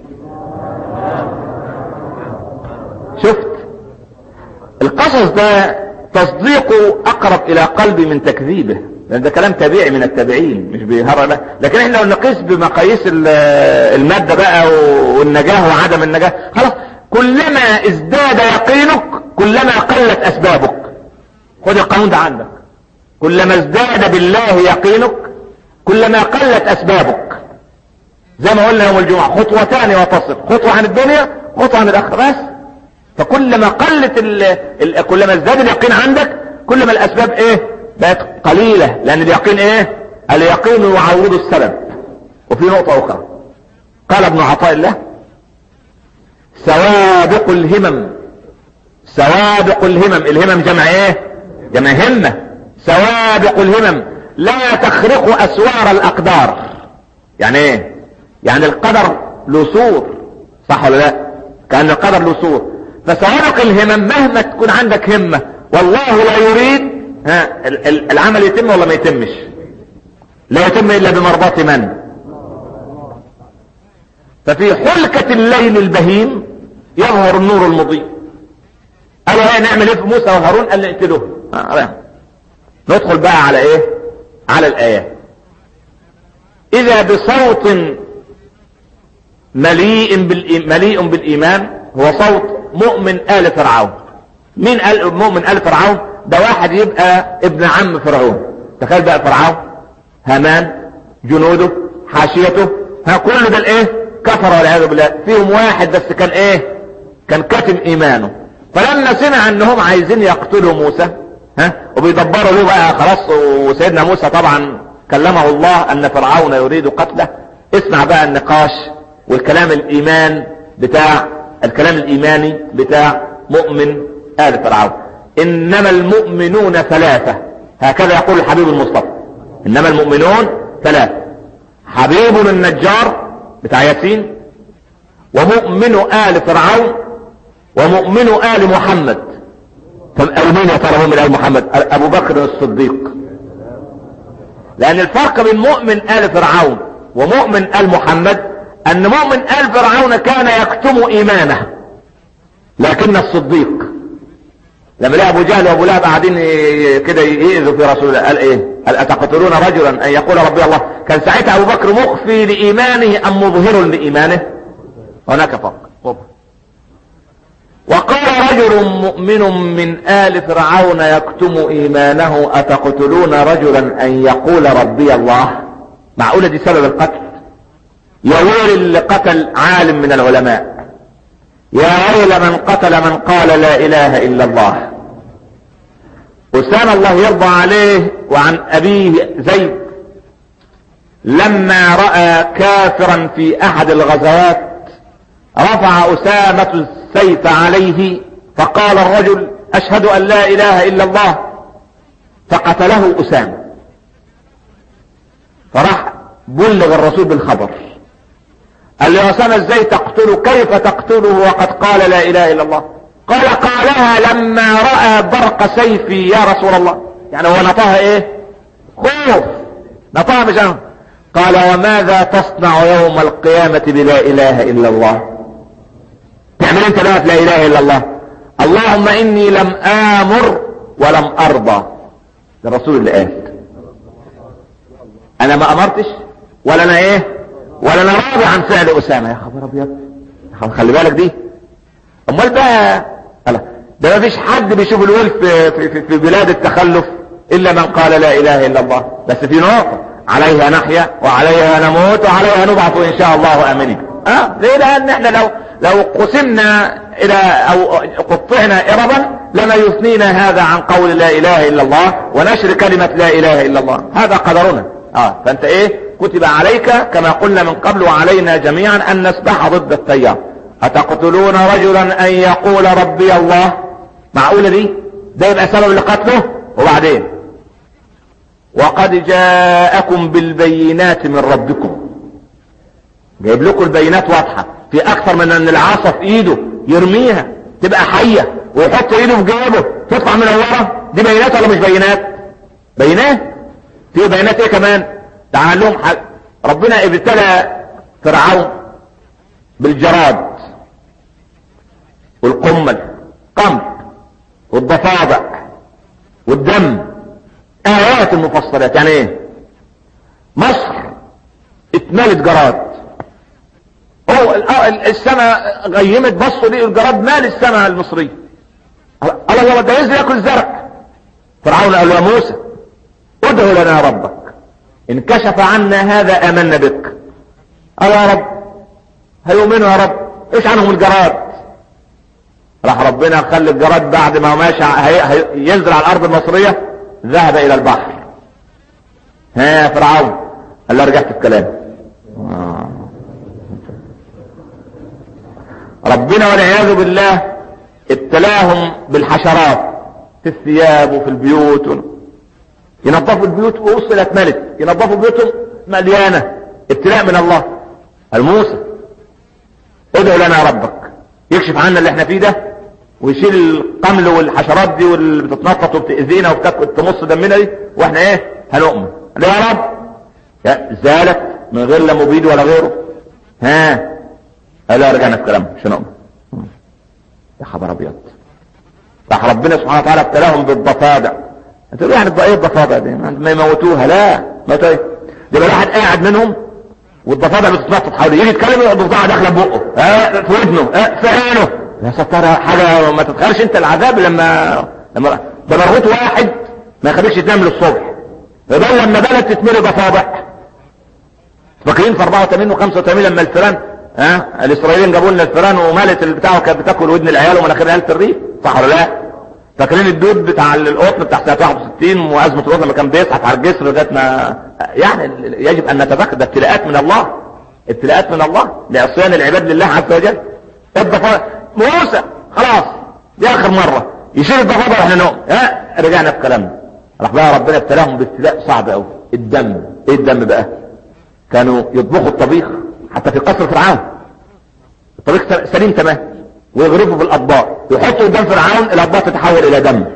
شفت القصص ده تصديقه اقرب الى قلبي من تكذيبه، لان ده كلام تابعي من التابعين مش بيهرب. لكن احنا لو نقيس بمقاييس المادة بقى والنجاة وعدم النجاة، خلاص كلما ازداد يقينك كلما قلت اسبابك. خد القانون ده عندك، كلما ازداد بالله يقينك كلما قلت اسبابك. زي ما قلنا يوم الجمعة خطوتان وتصل، خطوة عن الدنيا خطوة عن الاخرة بس. فكلما قلت كلما ازداد اليقين عندك كلما الاسباب بقت قليلة، لان اليقين اليقين يعوض السبب. وفي نقطة اخرى قال ابن عطاء الله سوابق الهمم، سوابق الهمم جمع جمع همة. سوابق الهمم لا تخرق اسوار الاقدار. يعني يعني القدر له سور، صح ولا لا؟ كأن القدر له سور. فسوابق الهمم مهما تكون عندك همة والله لا يريد العمل يتم ولا ما يتمش، لا يتم الا بمرضاة من. ففي حلكة الليل البهيم يظهر النور المضيء. قالوا نعمل ايه في موسى وهارون؟ قال نقتله. ندخل بقى على على الآيات. اذا بصوت مليء بالإيمان، هو صوت مؤمن آل فرعون. مين مؤمن آل فرعون؟ ده واحد يبقى ابن عم فرعون. تخيل بقى فرعون، هامان، جنوده، حاشيته، كل ده كفر والعياذ بالله. فيهم واحد بس كان كان كاتم ايمانه. فلما سمع انهم عايزين يقتلوا موسى وبيدبروا له بقى خلاص، وسيدنا موسى طبعا كلمه الله ان فرعون يريد قتله. اسمع بقى النقاش والكلام الكلام الايماني بتاع مؤمن آل فرعون. انما المؤمنون ثلاثة، هكذا يقول الحبيب المصطفى. انما المؤمنون ثلاثة: حبيب النجار بتاع ياسين، ومؤمن آل فرعون، ومؤمن آل محمد. مين يا ترى مؤمن آل محمد؟ ابو بكر الصديق. لان الفرق بين مؤمن آل فرعون ومؤمن آل محمد ان مؤمن آل فرعون كان يكتم ايمانه، لكن الصديق لما لقى ابو جهل وابو لهب قاعدين كده يئذوا في رسول الله قال اتقتلون رجلا ان يقول ربي الله؟ كان ساعتها ابو بكر مخفي لايمانه ام مظهر لايمانه؟ هناك فرق. وقال رجل مؤمن من آل فرعون يكتم ايمانه اتقتلون رجلا ان يقول ربي الله؟ معقولة دي سبب القتل؟ يا ويل اللي قتل عالم من العلماء، يا ويل من قتل من قال لا اله الا الله. أسامة الله يرضى عليه وعن ابيه زيد لما رأى كافرا في احد الغزوات رفع أسامة السيف عليه فقال الرجل اشهد ان لا اله الا الله، فقتله أسامة. فراح بلغ الرسول بالخبر، قال له يا أسامة ازاي تقتله؟ كيف تقتله وقد قال لا اله الا الله؟ قال قالها لما رأى برق سيفي يا رسول الله. يعني هو نطاها خوف، نطاها مش أنا. قال وماذا تصنع يوم القيامة بلا اله الا الله؟ تعمل انت لا اله الا الله؟ اللهم اني لم امر ولم ارضى. ده الرسول اللي قال انا ما امرتش ولا انا ولا انا راضي عن فعل أسامة. يا خبر ابيض، خلي بالك دي. امال بقى ده ما فيش حد بيشوف الولف في بلاد التخلف الا من قال لا اله الا الله. بس في نقطة عليها نحيا وعليها نموت وعليها نبعث ان شاء الله امنين. ليه؟ لان احنا لو قسمنا الى او قطعنا اربا لما يثنينا هذا عن قول لا اله الا الله ونشر كلمة لا اله الا الله. هذا قدرنا. فانت كتب عليك كما قلنا من قبل وعلينا جميعا ان نسبح ضد التيار. اتقتلون رجلا ان يقول ربي الله؟ معقولة دي؟ ده يبقى سبب لقتله؟ وبعدين وقد جاءكم بالبينات من ربكم، جايب لكم البينات واضحة، في اكثر من ان العصا في ايده يرميها تبقى حية ويحط ايده في جيبه تطلع من ورا. دي بينات ولا مش بينات؟ بينات. في بينات ايه كمان؟ تعال لهم ربنا ابتلى فرعون بالجراد والقمل والضفادع والدم، ايات المفصلات. يعني ايه؟ مصر اتملت جراد، السماء غيمت، بصوا ليه الجراد مال السماء المصرية. الله ده ينزل ياكل زرع. فرعون قال له يا موسى ادعو لنا ربك ان كشف عنا هذا امنا بك. قال يا رب هيؤمنوا يا رب، ايش عنهم الجراد؟ راح ربنا خلي الجراد بعد ما ماشي ينزل على الارض المصرية ذهب الى البحر. يا فرعون قال له رجعت في كلامي. ربنا والعياذ بالله ابتلاهم بالحشرات في الثياب وفي البيوت، ينظفوا البيوت ووصلت ملك، ينظفوا بيوتهم مليانة. ابتلاء من الله. الموسى ادعو لنا ربك يكشف عنا اللي احنا فيه ده ويشيل القمل والحشرات دي واللي بتتنطط وبتأذينا وبتمص دمنا دي، واحنا هنؤمن. قال يا رب زالت من غير لا مبيد ولا غيره. قال رجعنا في كلامه مش هنؤمن. يا خبر ابيض. راح ربنا سبحانه وتعالى ابتلاهم بالضفادع. انت تقول يعني ايه الضفادع دي؟ ما يموتوها. لا موتوا ايه؟ ده واحد قاعد منهم والضفادع بتتنطط حواليه، يجي يتكلم الضفدعه داخله بقه في ودنه في عينه. يا ستار حاجه ما تتخيلش انت العذاب لما ده مرغوط واحد ما يخليكش تنام للصبح. ده لما بلد تتملي ضفادع. فاكرين في 84 و85 لما الفيران الاسرائيليين جابوا لنا الفيران ومالت البتاع وكانت بتاكل ودن العيال ومناخير العيال في الريف، صح ولا لا؟ فاكرين الدود بتاع القطن بتاع سنه 61 وازمه القطن لما كان بيزحف على الجسر لغايه ما يعني يجب ان نتذكر ده ابتلاءات من الله، ابتلاءات من الله لعصيان العباد لله عز وجل. موسى خلاص دي اخر مره يشيل الضفادع واحنا نقوم. رجعنا في كلامنا. راح بقى ربنا ابتلاهم بابتلاء صعب قوي. الدم. ايه الدم بقى؟ كانوا يطبخوا الطبيخ حتى في قصر فرعون الطبيخ سليم تمام ويغرفوا في الاطباق، يحطوا قدام فرعون الاطباق تتحول الى دم.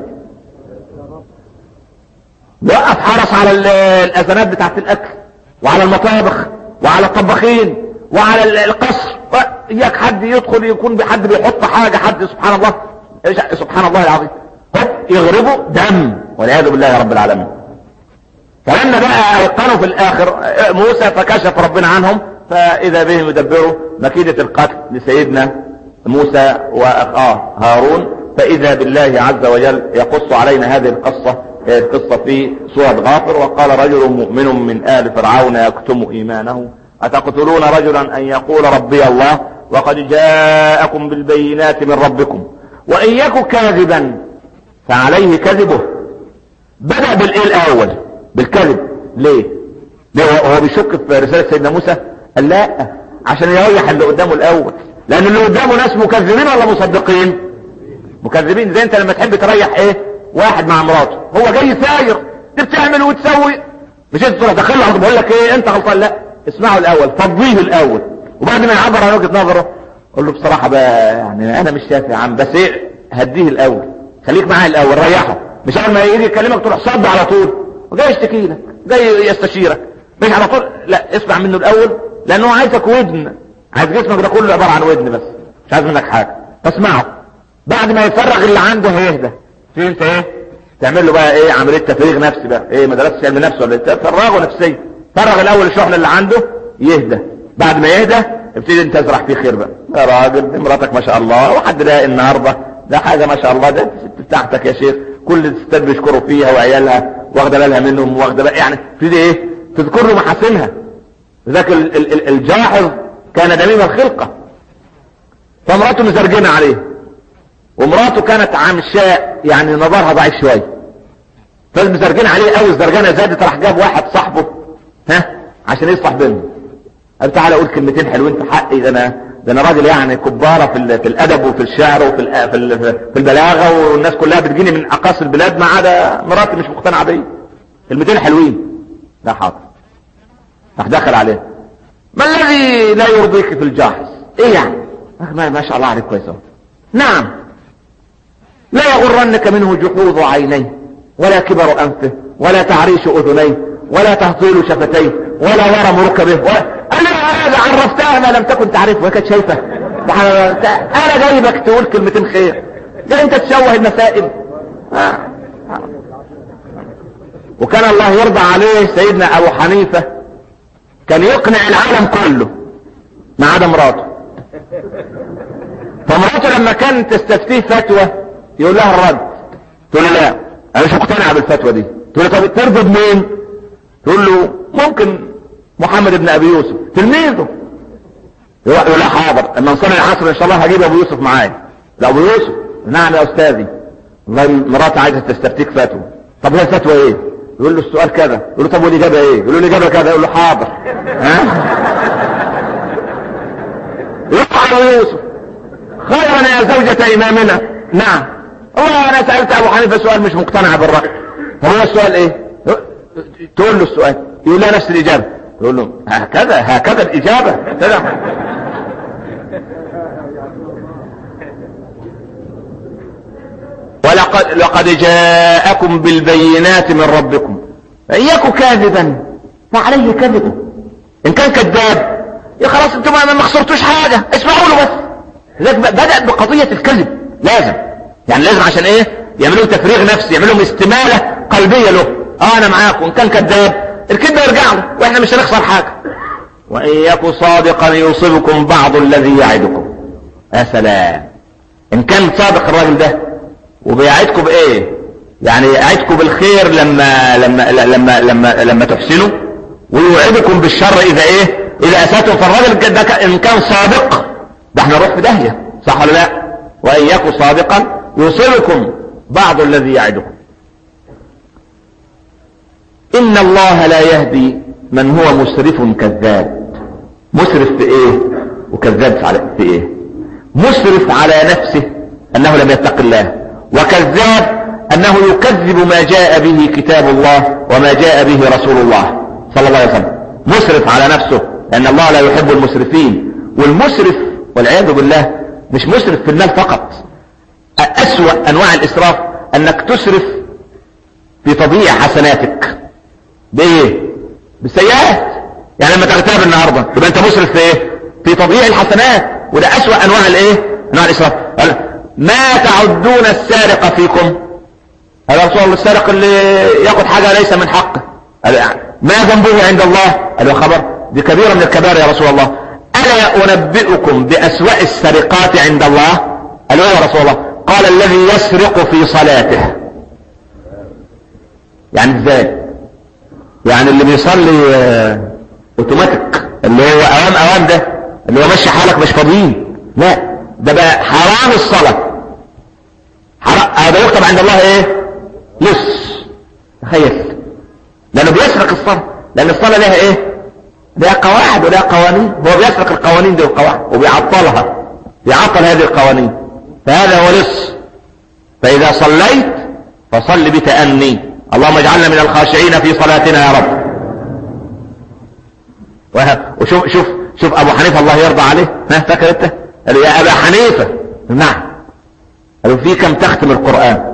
يوقف حرس على الاذانات بتاعت الاكل وعلى المطابخ وعلى الطباخين وعلى القصر. اياك حد يدخل يكون حد بيحط حاجة، حد سبحان الله سبحان الله العظيم يغربوا دم والعياذ بالله يا رب العالمين. فلما بقى ايقنوا في الاخر موسى فكشف ربنا عنهم فاذا بهم يدبروا مكيدة القتل لسيدنا موسى واخاه هارون. فاذا بالله عز وجل يقص علينا هذه القصة في سورة غافر. وقال رجل مؤمن من آل فرعون يكتم إيمانه أتقتلون رجلا أن يقول ربي الله وقد جاءكم بالبينات من ربكم وإن يك كاذبا فعليه كذبه. بدأ بالإيه الأول؟ بالكذب. ليه هو بيشك في رسالة سيدنا موسى؟ قال لا عشان يريح اللي قدامه الأول، لأن اللي قدامه ناس مكذبين ولا مصدقين؟ مكذبين. زي انت لما تحب تريح واحد مع مراته هو جاي ساير بتعمل وتسوي، مش انت تروح دخله بقول لك انت غلطان. لا اسمعه الاول، فضيه الاول، وبعد ما يعبر عن وجهة نظره قول له بصراحة بقى يعني انا مش شايف يا عم، بس هديه الاول، خليك معاه الاول، ريحه. مش اول ما يجي يكلمك تروح صد على طول وجاي يشتكي لك جاي يستشيرك، مش على طول. لا اسمع منه الاول لانه عايزك ودن، عايز جسمك ده كله عبارة عن ودن بس، مش عايز منك حاجة. فاسمعه بعد ما يفرغ اللي عنده هيهدى. في انت تعمل له بقى عملية تفريغ نفسي بقى مدرسة علم نفس ولا تفرغه نفسيا. فرغ الاول الشحنة اللي عنده يهدى، بعد ما يهدى ابتدي انت تزرع فيه خير بقى. يا راجل مراتك ما شاء الله وحد لاقي النهارده ده حاجة ما شاء الله، ده الست بتاعتك يا شيخ كل الستات بيشكروا فيها وعيالها واخده بالها منهم واخده بقى يعني ابتدي تذكر له محاسنها. ذاك الجاحظ كان دميم الخلقة، فامراته مزرجنة عليه، ومراته كانت عمشاء يعني نظرها ضعيف شوية، فمزرجنة عليه قوي، الزرجنة زادت، راح جاب واحد صاحبه عشان يصلح بينهم، قال تعالى اقول كلمتين حلوين في حقي، ده انا راجل يعني كبارة في الادب وفي الشعر وفي البلاغة، والناس كلها بتجيني من اقاصي البلاد ما عدا مراتي مش مقتنعة بيا، كلمتين حلوين. لا حاضر. راح دخل عليه، ما الذي لا يرضيك في الجاحظ؟ ايه يعني؟ ما شاء الله عليك كويس. نعم، لا يغرنك منه جحوظ عينيه، ولا كبر انفه، ولا تعريش اذنيه، ولا تهطيل شفتيه، ولا ورم ركبه. انا هذا عرفتها ما لم تكن تعرفه، وكانت شايفه. انا جايبك تقول كلمتين خير، ده انت تشوه المسائل. وكان الله يرضى عليه سيدنا ابو حنيفة، كان يقنع العالم كله ما عدا مراته. فمراته لما كانت تستفتيه فتوى يقول لها الرد، تقول له لا انا مش مقتنع بالفتوى دي. تقول له طب ترضى بمين؟ تقول له ممكن محمد بن ابي يوسف تلميذه. يقول لها حاضر، اما نصلي العصر ان شاء الله هجيب ابو يوسف معايا. لا ابو يوسف، نعم يا استاذي، والله مراتي عايزه تستفتيك فتوى. طب هي الفتوى ايه؟ يقول له السؤال كذا. يقول له طب والاجابه ايه؟ يقول له الاجابه كذا. يقول له حاضر. يقع ابو يوسف، خيرا يا زوجة امامنا. نعم والله انا سألت ابو حنيفة سؤال مش مقتنع بالرأي. طب هو السؤال ايه؟ تقول له السؤال، يقول لها نفس الاجابة. تقول له هكذا الاجابة كذا. ولقد جاءكم بالبينات من ربكم فإن يك كاذبا فعليه كذبه، ان كان كذاب يا خلاص انتم ما خسرتوش حاجة، اسمعوا له بس. بدأ بقضية الكذب، لازم عشان ايه؟ يعملوا تفريغ نفسي، يعملوا استمالة قلبية له. انا معاكم، ان كان كذاب الكذب يرجع له واحنا مش هنخسر حاجة. وان يكن صادقا يصيبكم بعض الذي يعدكم. يا سلام، ان كان صادق الراجل ده وبيعدكم بايه؟ يعني يعدكم بالخير لما تحسنوا، ويوعدكم بالشر اذا اساتم. فالراجل ده ان كان صادق ده احنا نروح في داهية، صح ولا لا؟ وان يكن صادقا يصيبكم بعض الذي يعدكم. ان الله لا يهدي من هو مسرف كذاب. مسرف في ايه وكذاب في ايه؟ مسرف على نفسه انه لم يتق الله، وكذاب انه يكذب ما جاء به كتاب الله وما جاء به رسول الله صلى الله عليه وسلم. مسرف على نفسه لان الله لا يحب المسرفين. والمسرف والعياذ بالله مش مسرف في المال فقط، اسوأ انواع الاسراف انك تسرف في تضييع حسناتك. بايه؟ بالسيئات. يعني لما تغتاب النهارده يبقى انت مسرف في ايه؟ في تضييع الحسنات، وده اسوأ انواع انواع الاسراف. ما تعدون السارق فيكم؟ هذا رسول الله السارق اللي ياخذ حاجه ليس من حقه. ما ذنبه عند الله؟ قال خبر دي كبيره من الكبائر يا رسول الله. الا انبئكم باسوأ السرقات عند الله؟ قالوا يا رسول الله. قال الذي يسرق في صلاته. يعني ازاي؟ يعني اللي بيصلي اوتوماتيك، اللي هو اوام ده، اللي هو ماشي حالك مش فاضيين، لا ده بقى حرام الصلاة. هذا يكتب عند الله ايه؟ لص. تخيل، لانه بيسرق الصلاة، لان الصلاة لها ايه؟ لها قواعد ولها قوانين. هو بيسرق القوانين دي والقواعد وبيعطلها، بيعطل هذه القوانين، فهذا هو لص. فاذا صليت فصل بتأني. اللهم اجعلنا من الخاشعين في صلاتنا يا رب. وشوف ابو حنيفة الله يرضى عليه، فاكر انت؟ قالوا يا ابا حنيفة. نعم. قالوا في كم تختم القرآن؟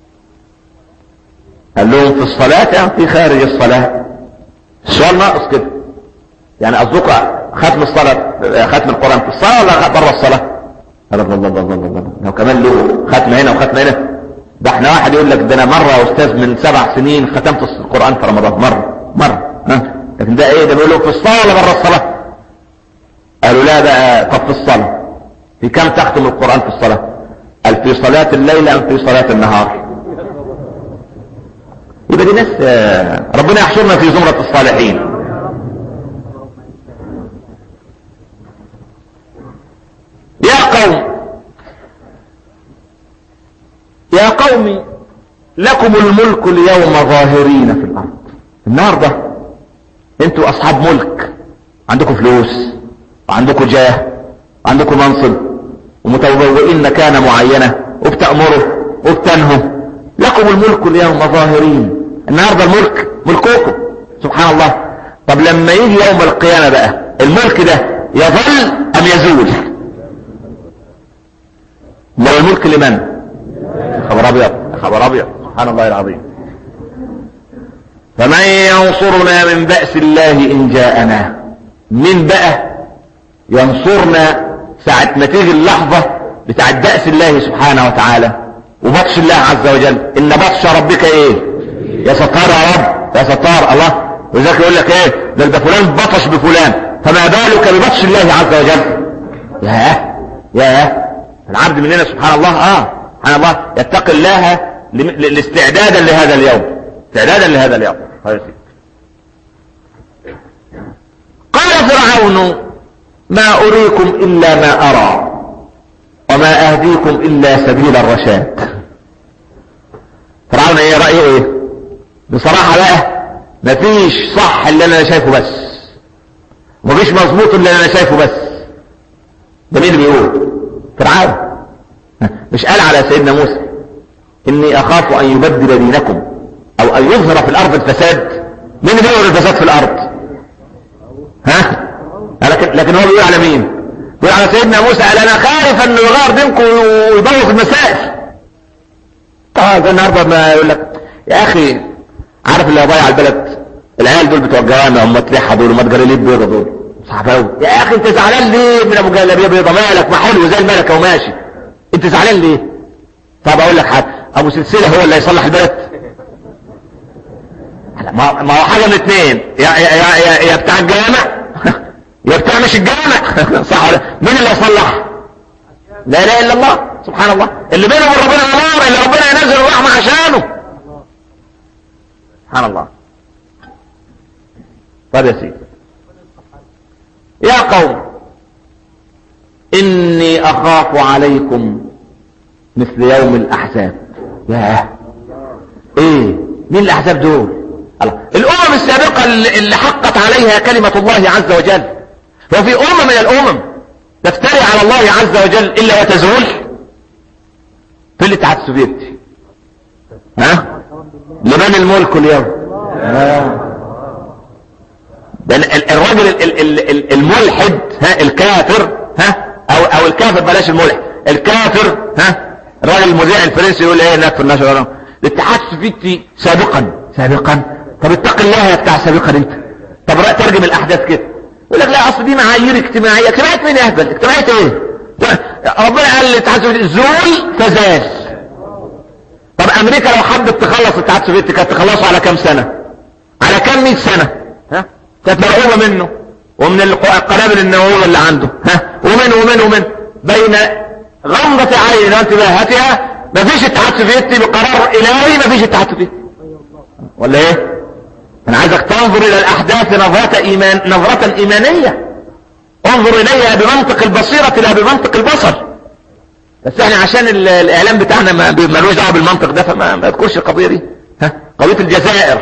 قال لهم في الصلاة في خارج الصلاة. السؤال ناقص كده، يعني قصدك ختم الصلاة، ختم القرآن في الصلاة ولا بره الصلاة؟ الله لو كمان له ختم هنا وختم هنا. ده احنا واحد يقول لك ده انا مرة يا استاذ من 7 سنين ختمت القرآن في رمضان مرة. لكن ده ايه؟ ده بيقولوا في الصلاة ولا بره الصلاة؟ قالوا لا بقى. طب في الصلاة في كم تختم القرآن في الصلاة؟ قال في صلاة الليل ام في صلاة النهار؟ يبقى دي ناس ربنا يحشرنا في زمرة الصالحين. لكم الملك اليوم ظاهرين في الارض. النهارده انتوا اصحاب ملك، عندكم فلوس وعندكم جاه وعندكم منصب ومتبوئين مكانة معينة وبتأمروا وبتنهوا. لكم الملك اليوم ظاهرين. النهارده الملك ملكوكم سبحان الله. طب لما يجي يوم القيامة بقى الملك ده يظل ام يزول؟ لو الملك لمن؟ خبر ابيض خبر ابيض سبحان الله العظيم. فمن ينصرنا من بأس الله ان جاءنا. مين بقى ينصرنا ساعة ما تيجي اللحظة بتاعت بأس الله سبحانه وتعالى وبطش الله عز وجل؟ ان بطش ربك ايه؟ يا ستار يا رب يا ستار الله. وذلك يقول لك ايه؟ ده فلان بطش بفلان، فما بالك ببطش الله عز وجل؟ يا العبد مننا سبحان الله سبحان الله يتقي الله لاستعدادا لهذا اليوم، استعدادا لهذا اليوم. قال فرعون ما أريكم إلا ما أرى وما أهديكم إلا سبيل الرشاد. فرعون ايه رأيه ايه؟ بصراحة بقى مفيش صح اللي انا شايفه بس، ومفيش مظبوط اللي انا شايفه بس. ده مين اللي بيقول؟ فرعون. مش قال على سيدنا موسى اني اخاف ان يبدل دينكم او ان يظهر في الارض الفساد؟ مين اللي بيقول الفساد في الارض؟ لكن هو بيقول على مين؟ بيقول على سيدنا موسى. قال انا خايف انه يغير دينكم ويبوظ المسائل. طبعا ده النهارده ما يقول لك يا اخي عارف اللي هيضيع البلد؟ العيال دول بتوع الجوامع هم تريحه دول وما تجريليب بيضه دول صعب قوي. يا اخي انت زعلان ليه من ابو جلابيه بيضه؟ مالك؟ ما حلو زي الملكه وماشي، انت زعلان ليه؟ طب اقول لك حاجه، ابو سلسله هو اللي هيصلح البلد؟ ما هو حاجه من اثنين، يا بتاع الجامع يا بتاع مش الجامع صح ولا؟ مين اللي هيصلح؟ لا اله الا الله سبحان الله. اللي بينه وبين ربنا نار، اللي ربنا ينزل الرحمه عشانه سبحان الله. طيب يا سيدي، يا قوم اني اخاف عليكم مثل يوم الاحزاب. ياه ايه؟ مين الاحزاب دول؟ الله. الامم السابقة اللي حقت عليها كلمة الله عز وجل. وفي امم من الامم تفتري على الله عز وجل الا وتزول؟ في الاتحاد السوفيتي لمن الملك اليوم؟ الراجل الملحد الكافر او الكافر بلاش الملحد، الكافر الراجل المذيع الفرنسي يقول ايه هناك في النشر؟ الاتحاد السوفيتي سابقا. طب اتق الله يا بتاع سابقا انت. طب ترجم الاحداث كده، يقول لك لا اصل دي معايير اجتماعيه. اجتماعيه مين يا اهبل؟ اجتماعيه ايه؟ ربنا قال الاتحاد السوفيتي زول فزال. طب امريكا لو حبت تخلص الاتحاد السوفيتي كانت تخلصه على كام سنه؟ على كام 100 سنه؟ كانت مرعوبه منه ومن القنابل النوويه اللي عنده ومن بين غمضة عين وانتباهاتها مفيش اتحاد سوفيتي بقرار الهي، مفيش اتحاد سوفيتي ولا ايه؟ انا عايزك تنظر الى الاحداث نظرة ايمانية، انظر اليها بمنطق البصيرة لا بمنطق البصر. بس احنا عشان الاعلام بتاعنا ملوش دعوه بالمنطق ده فما يذكرش القضية دي. قضية الجزائر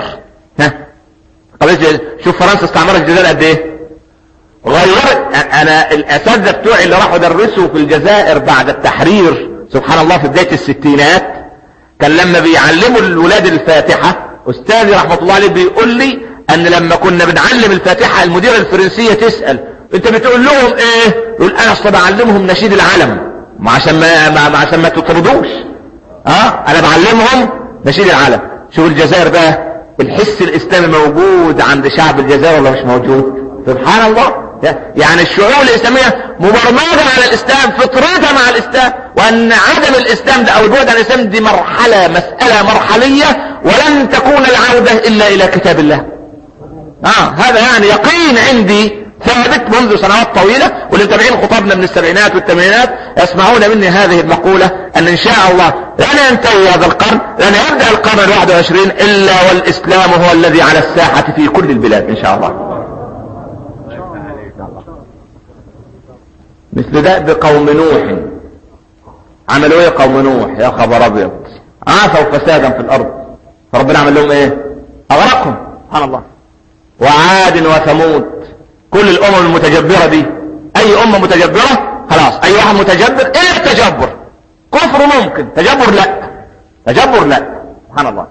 شوف فرنسا استعمرت الجزائر قد ايه؟ غيرت. انا الاساتذه بتوعي اللي راحوا درسوا في الجزائر بعد التحرير سبحان الله في بدايه الستينات، كان لما بيعلموا الولاد الفاتحه استاذي رحمه الله عليه بيقول لي ان لما كنا بنعلم الفاتحه المديره الفرنسيه تسال انت بتقول لهم ايه؟ يقول انا اصلا بعلمهم نشيد العلم عشان ما تطردوش. انا بعلمهم نشيد العلم. شوف الجزائر بقى الحس الاسلامي موجود عند شعب الجزائر ولا مش موجود؟ سبحان الله. يعني الشعوب الاسلامية مبرمجة على الاسلام، فطرتها مع الاسلام، وان عدم الاسلام ده او البعد عن الاسلام دي مسألة مرحلية ولن تكون العودة الا الى كتاب الله. هذا يعني يقين عندي ثابت منذ سنوات طويلة، واللي متابعين خطابنا من السبعينات والثمانينات يسمعون مني هذه المقولة ان شاء الله لن ينتهي هذا القرن، لن يبدأ القرن 21 الا والاسلام هو الذي على الساحة في كل البلاد ان شاء الله. مثل دأب قوم نوح. عملوا ايه قوم نوح؟ يا خبر ابيض، عاثوا فسادا في الارض فربنا عمل لهم ايه؟ اغرقهم. سبحان الله. وعاد وثمود، كل الامم المتجبرة دي، اي امة متجبرة خلاص، اي واحد متجبر. ايه التجبر؟ كفر ممكن، تجبر لا، تجبر لا. سبحان الله.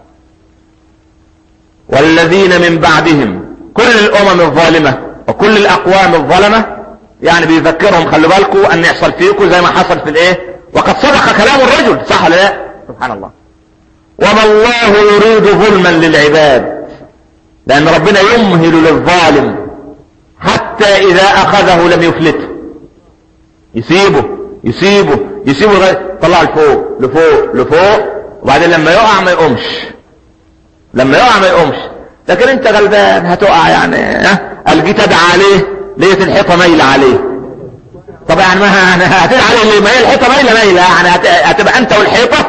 والذين من بعدهم، كل الامم الظالمة وكل الاقوام الظلمة، يعني بيذكرهم خلوا بالكم ان يحصل فيكم زي ما حصل في الايه، وقد صدق كلام الرجل، صح ولا لا؟ سبحان الله. وما الله يريد ظلما للعباد، لان ربنا يمهل للظالم حتى اذا اخذه لم يفلته، يسيبه طلع لفوق لفوق لفوق، وبعدين لما يقع ما يقومش. لكن انت غلبان هتقع يعني، الجيت ادعى عليه لقيت الحيطه مايله عليه. طب يعني ما هتدعى عليه ليه؟ ما هي الحيطه مايله يعني هتبقى انت والحيطه.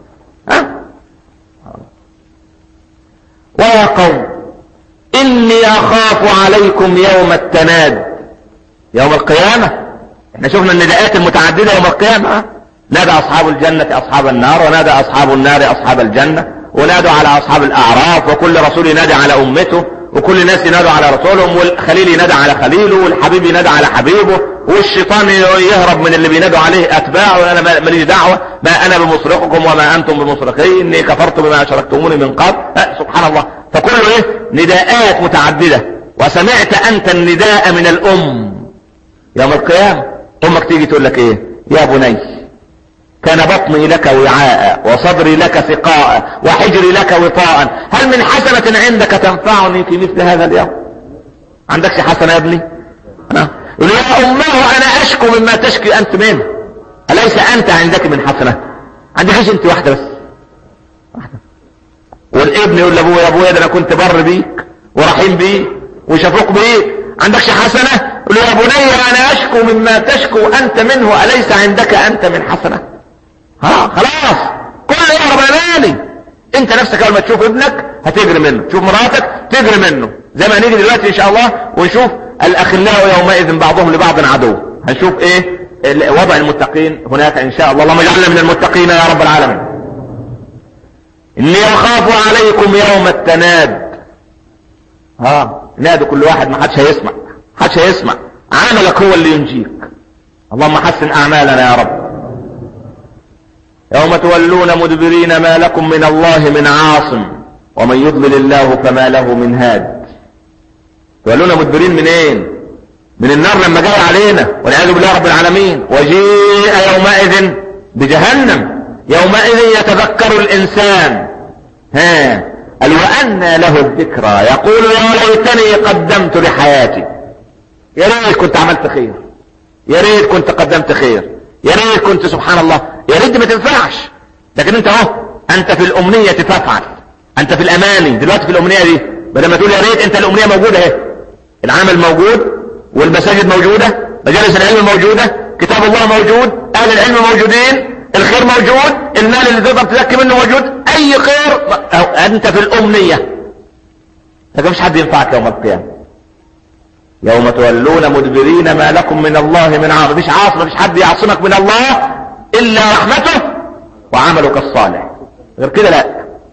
ويا قوم اني اخاف عليكم يوم التناد، يوم القيامة. احنا شفنا النداءات المتعددة يوم القيامة، نادى اصحاب الجنة اصحاب النار، ونادى اصحاب النار اصحاب الجنة، ونادوا على اصحاب الاعراف، وكل رسول ينادى على امته، وكل الناس ينادوا على رسولهم، والخليل ينادى على خليله، والحبيب ينادى على حبيبه، والشيطان يهرب من اللي بينادوا عليه اتباعه، وانا ماليش دعوة، ما انا بمصرخكم وما انتم بمصرخي، اني كفرت بما اشركتموني من قبل. سبحان الله. فكل نداءات متعددة. وسمعت انت النداء من الام يوم القيامة، امك تيجي تقول لك ايه؟ يا بني كان بطني لك وعاء، وصدري لك سقاء، وحجري لك وطاء، هل من حسنة عندك تنفعني في مثل هذا اليوم؟ عندكش حسنة يا ابني؟ يقول يا امه انا اشكو مما تشكي انت منه، اليس انت عندك من حسنة؟ عندكش انت واحدة بس، واحدة. والابن يقول لابوه يا ابويا ده انا كنت بر بيك ورحيم بيك وشفوق بيك، عندكش حسنة؟ يقول يا بني انا اشكو مما تشكو انت منه، اليس عندك انت من حسنة؟ خلاص كل يهرب اماني. انت نفسك اول ما تشوف ابنك هتجري منه، تشوف مراتك تجري منه، زي ما هنيجي دلوقتي ان شاء الله ونشوف الاخلاء يومئذ بعضهم لبعض عدو. هنشوف ايه وضع المتقين هناك ان شاء الله. اللهم اجعلنا من المتقين يا رب العالمين. اني اخاف عليكم يوم التناد. نادوا كل واحد، ما حدش هيسمع، عملك هو اللي ينجيك. اللهم حسن اعمالنا يا رب. يوم تولون مدبرين ما لكم من الله من عاصم ومن يضلل الله فما له من هاد. تولون مدبرين منين؟ من النار لما جاي علينا والعياذ بالله رب العالمين. وجيء يومئذ بجهنم يومئذ يتذكر الانسان قال وأنى له الذكرى يقول يا ليتني قدمت لحياتي. يا ريت كنت عملت خير، يا ريت كنت قدمت خير، يا ريت كنت سبحان الله، يا ريت ما تنفعش. لكن انت انت في الامنية تفعل، انت في الاماني دلوقتي في الامنية دي، بدل ما تقول يا ريت انت الامنية موجودة اهي. العمل موجود، والمساجد موجودة، مجالس العلم موجودة، كتاب الله موجود، اهل العلم موجودين، الخير موجود، المال اللي تقدر تزكي منه موجود، اي خير انت في الامنية. لكن مش حد ينفعك يوم القيامة. يوم تولون مدبرين ما لكم من الله من عاصم. مفيش عاصم، مفيش حد يعصمك من الله الا رحمته وعملك الصالح، غير كده لا.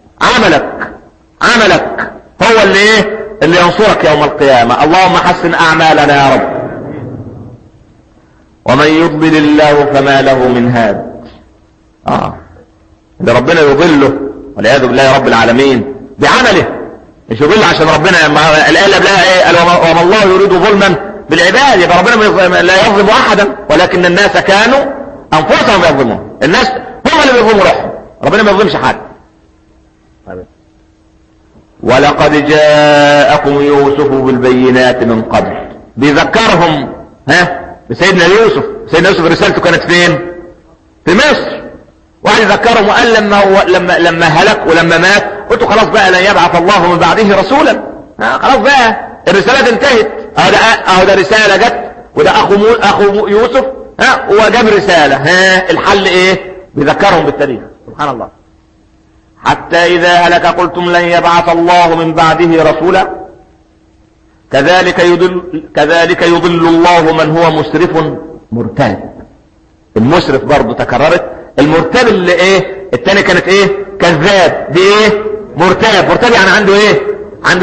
عملك هو اللي ينصرك يوم القيامة. اللهم حسن اعمالنا يا رب. ومن يضلل الله فما له من هاد. اللي ربنا يضله والعياذ بالله رب العالمين بعمله، مش يضل عشان ربنا. الآية قبلها قال وما الله يريد ظلما بالعباد. يبقى ربنا لا يظلم احدا، ولكن الناس كانوا انفسهم يظلمون. الناس هم اللي بيظلموا روحهم، ربنا ما يظلمش حد. ولقد جاءكم يوسف بالبينات من قبل. بيذكرهم بسيدنا يوسف. سيدنا يوسف رسالته كانت فين؟ في مصر. واحد يذكرهم وقال لما هلك ولما مات قلت خلاص بقى لن يبعث الله من بعده رسولا. خلاص بقى الرسالة انتهت. اهو ده رسالة جت، وده اخو يوسف وجاب رسالة. الحل ايه؟ بيذكرهم بالتاريخ. سبحان الله. حتى اذا هلك قلتم لن يبعث الله من بعده رسولا كذلك يضل الله من هو مسرف مرتاب. المسرف برضو تكررت. المرتاب اللي التاني كانت كذاب، دي مرتاب يعني عنده ايه؟ عنده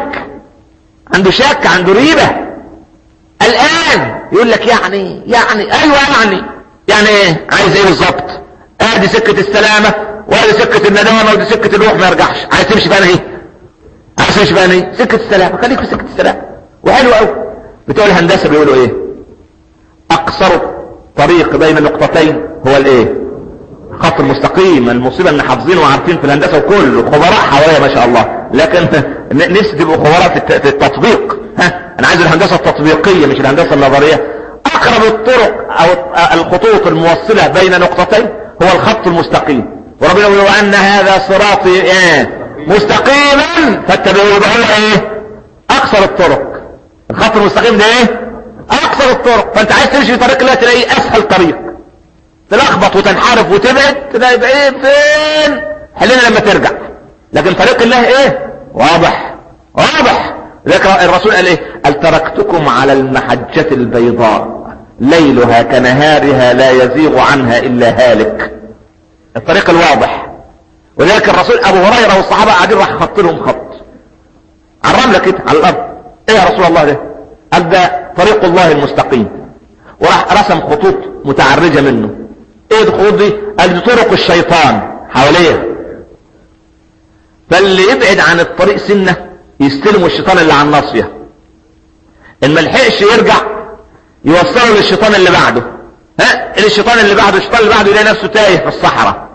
شك، عنده ريبة. الان يقول لك يعني ايوه يعني ايه؟ عايز ايه بالظبط؟ ادي سكة السلامة وادي سكة الندامة وادي سكة الروح ما يرجعش. عايز تمشي بقى ايه؟ سكة السلامة. خليك في سكة السلامة وحلو قوي. بتوع الهندسة بيقولوا ايه؟ اقصر طريق بين نقطتين هو الايه؟ خط المستقيم. المصيبة ان حافظين وعارفين في الهندسة وكل خبراء حواليا ما شاء الله، لكن نفسي تبقوا خبراء في التطبيق. انا عايز الهندسة التطبيقية مش الهندسة النظرية. اقرب الطرق او الخطوط الموصلة بين نقطتين هو الخط المستقيم. وربنا يقول ان هذا صراطي مستقيما فاتبعوه. بقول ايه؟ اقصر الطرق. الخط المستقيم ده ايه؟ اقصر الطرق. فانت عايز تمشي في طريق الله تلاقيه اسهل طريق، تلخبط وتنحرف وتبعد تلاقي ايه فين حلنا لما ترجع. لكن طريق الله ايه؟ واضح. لكن الرسول قال ايه؟ قال تركتكم على المحجة البيضاء ليلها كنهارها لا يزيغ عنها الا هالك. الطريق الواضح. ولذلك الرسول ابو هريرة والصحابة قاعدين راح خط لهم خط على الرملة كده على الارض. ايه يا رسول الله ده؟ قال ده طريق الله المستقيم. وراح رسم خطوط متعرجة منه. ايه الخطوط دي؟ قال دي طرق الشيطان حواليه. فاللي يبعد عن الطريق سنة يستلموا الشيطان اللي على الناصية. ان ما لحقش يرجع يوصله للشيطان اللي بعده. الشيطان اللي بعده يلاقي نفسه تايه في الصحراء.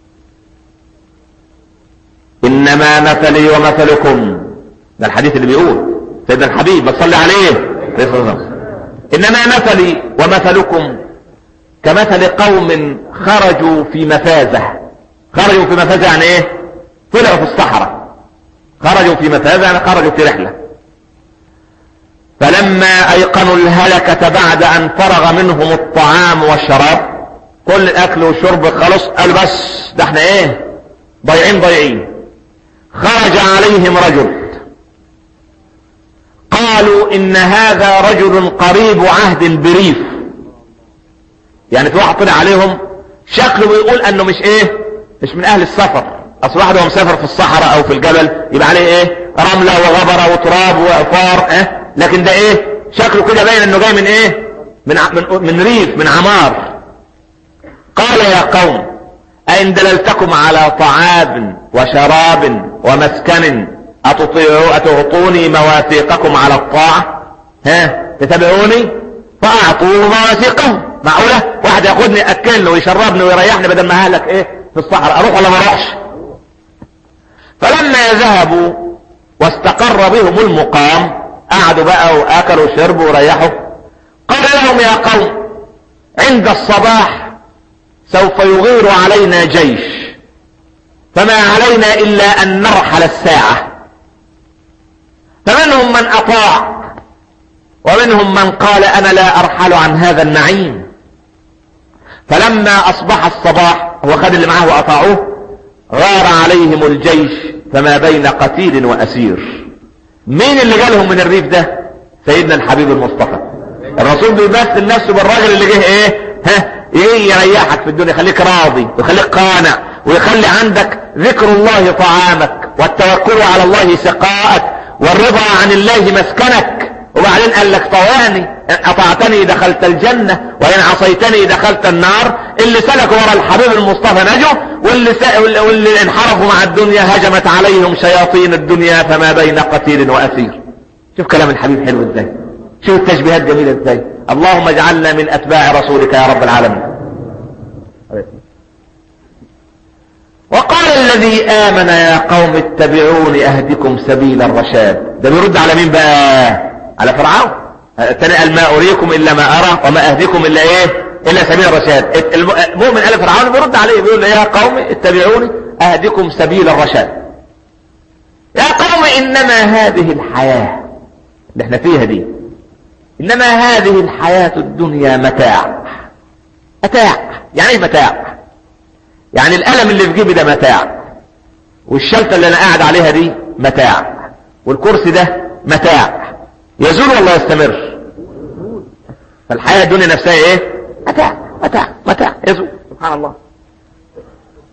انما مثلي ومثلكم، ده الحديث اللي بيقول سيدنا الحبيب بتصلي عليه. انما مثلي ومثلكم كمثل قوم خرجوا في مفازة. يعني ايه؟ طلعوا في الصحراء. خرجوا في مفازة يعني خرجوا في رحلة. فلما ايقنوا الهلكة بعد ان فرغ منهم الطعام والشراب، كل الاكل والشرب خلص، قالوا بس ده احنا ايه؟ ضايعين. خرج عليهم رجل قالوا ان هذا رجل قريب عهد بريف. يعني في واحد طلع عليهم شكله بيقول انه مش من اهل السفر. اصل واحد هو مسافر في الصحراء او في الجبل يبقى عليه ايه؟ رملة وغبرة وتراب وعفار. لكن ده ايه؟ شكله كده باين انه جاي من ايه؟ من ريف، من عمار. قال يا قوم أئن دللتكم على طعام وشراب ومسكن أتعطوني مواثيقكم على الطاعة؟ تتبعوني فأعطوه مواثيقهم. معقولة واحد ياخدني أكلني ويشربني ويريحني بدل ما أهلك في الصحراء؟ أروح ولا ما أروحش؟ فلما ذهبوا واستقر بهم المقام قعدوا بقى وأكلوا وشربوا وريحوا. قال لهم يا قوم عند الصباح سوف يغير علينا جيش، فما علينا إلا أن نرحل الساعة. فمنهم من أطاع ومنهم من قال أنا لا أرحل عن هذا النعيم. فلما أصبح الصباح هو خد اللي معه وأطاعوه، غار عليهم الجيش فما بين قتيل وأسير. مين اللي جالهم من الريف ده؟ سيدنا الحبيب المصطفى. الرسول بيمثل نفسه بالراجل اللي جه يجي يريحك في الدنيا، يخليك راضي ويخليك قانع ويخلي عندك ذكر الله طعامك والتوكل على الله سقاءك والرضا عن الله مسكنك. وبعدين قال لك طوعني، ان اطعتني دخلت الجنة وان عصيتني دخلت النار. اللي سلكوا ورا الحبيب المصطفى نجوا، واللي انحرفوا مع الدنيا هجمت عليهم شياطين الدنيا فما بين قتيل وأسير. شوف كلام الحبيب حلو ازاي، شوف التشبيهات جميلة ازاي. اللهم اجعلنا من اتباع رسولك يا رب العالمين. وقال الذي آمن يا قوم اتبعوني أهدكم سبيل الرشاد. ده بيرد على مين بقى؟ على فرعون. الثاني قال ما أريكم إلا ما أرى وما أهدكم إلا إلا سبيل الرشاد. المؤمن قال فرعون بيرد عليه بيقول يا قوم اتبعوني أهدكم سبيل الرشاد. يا قوم إنما هذه الحياة اللي احنا فيها دي، إنما هذه الحياة الدنيا متاع. يعني ايه متاع؟ يعني الألم اللي في جيبي ده متاع، والشلتة اللي أنا قاعد عليها دي متاع، والكرسي ده متاع. يزول والله يستمر. فالحياة الدنيا نفسها متاع يزول. سبحان الله.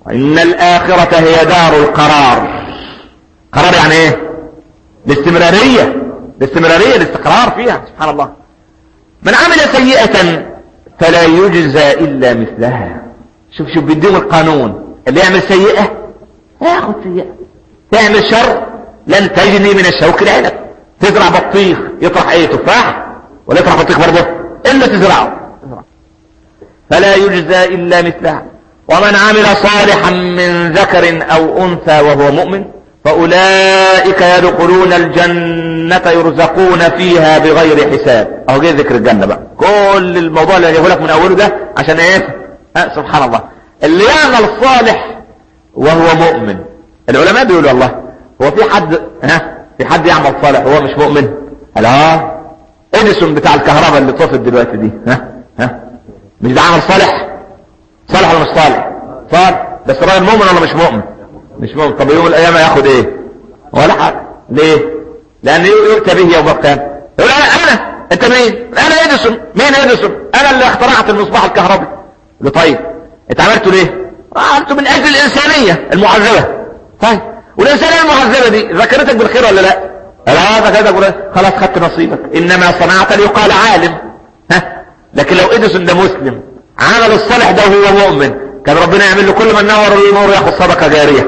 وإن الآخرة هي دار القرار. قرار يعني ايه؟ الاستمرارية، الاستقرار فيها. سبحان الله. من عمل سيئة فلا يجزى إلا مثلها. شوف بيديهم القانون، اللي يعمل سيئة هياخد سيئة، تعمل شر لن تجني من الشوك العنب. تزرع بطيخ يطرح ايه؟ تفاح؟ ولا يطرح بطيخ برضه؟ الا تزرعه. فلا يجزى الا مثلها. ومن عمل صالحا من ذكر او انثى وهو مؤمن فاولئك يدخلون الجنة يرزقون فيها بغير حساب. اهو جاي ذكر الجنة بقى، كل الموضوع اللي هجيبه لك من اوله ده عشان ايه؟ سبحان الله. اللي يعمل صالح وهو مؤمن، العلماء بيقولوا الله هو في حد يعمل صالح وهو مش مؤمن؟ لا، اديسون بتاع الكهرباء اللي طفت دلوقتي دي، مش ده عمل صالح ولا مش صالح؟ صالح، بس الراجل مؤمن ولا مش مؤمن؟ مش مؤمن. طب يوم القيامة ياخد ايه؟ ولا حاجة. ليه؟ لان يؤتى به يوم القيامة يقول انت مين؟ انا اديسون. مين اديسون؟ انا اللي اخترعت المصباح الكهربي. له طيب انت عملته ليه؟ عملته من اجل الانسانية المعذبة. طيب والانسانية المعذبة دي ذكرتك بالخير ولا لا؟ لا ذكرتك خلاص خدت نصيبك. انما صنعت ليقال عالم. لكن لو اديسون ده مسلم عمل الصالح ده وهو مؤمن كان ربنا يعمل له كل من نور النور ياخد صدقة جارية.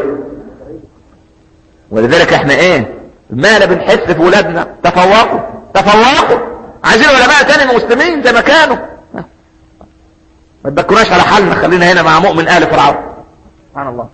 ولذلك احنا ايه؟ مالا بنحس في ولادنا تفوقوا عايزين علماء تاني مسلمين زي ما كانوا. ما تبكوناش على حالنا، خلينا هنا مع مؤمن آل فرعون. سبحان الله.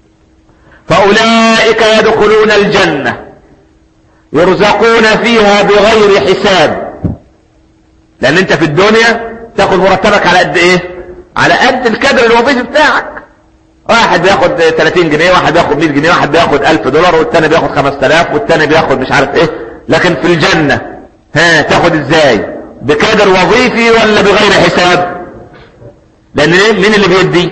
فأولئك يدخلون الجنة يرزقون فيها بغير حساب. لأن أنت في الدنيا تاخد مرتبك على قد إيه؟ على قد الكادر الوظيفي بتاعك. واحد بياخد 30 جنيه، واحد بياخد 100 جنيه، واحد بياخد $1000، والتاني بياخد 5000، والتاني بياخد مش عارف إيه. لكن في الجنة تاخد إزاي؟ بكادر وظيفي ولا بغير حساب؟ لأن مين اللي بيدي؟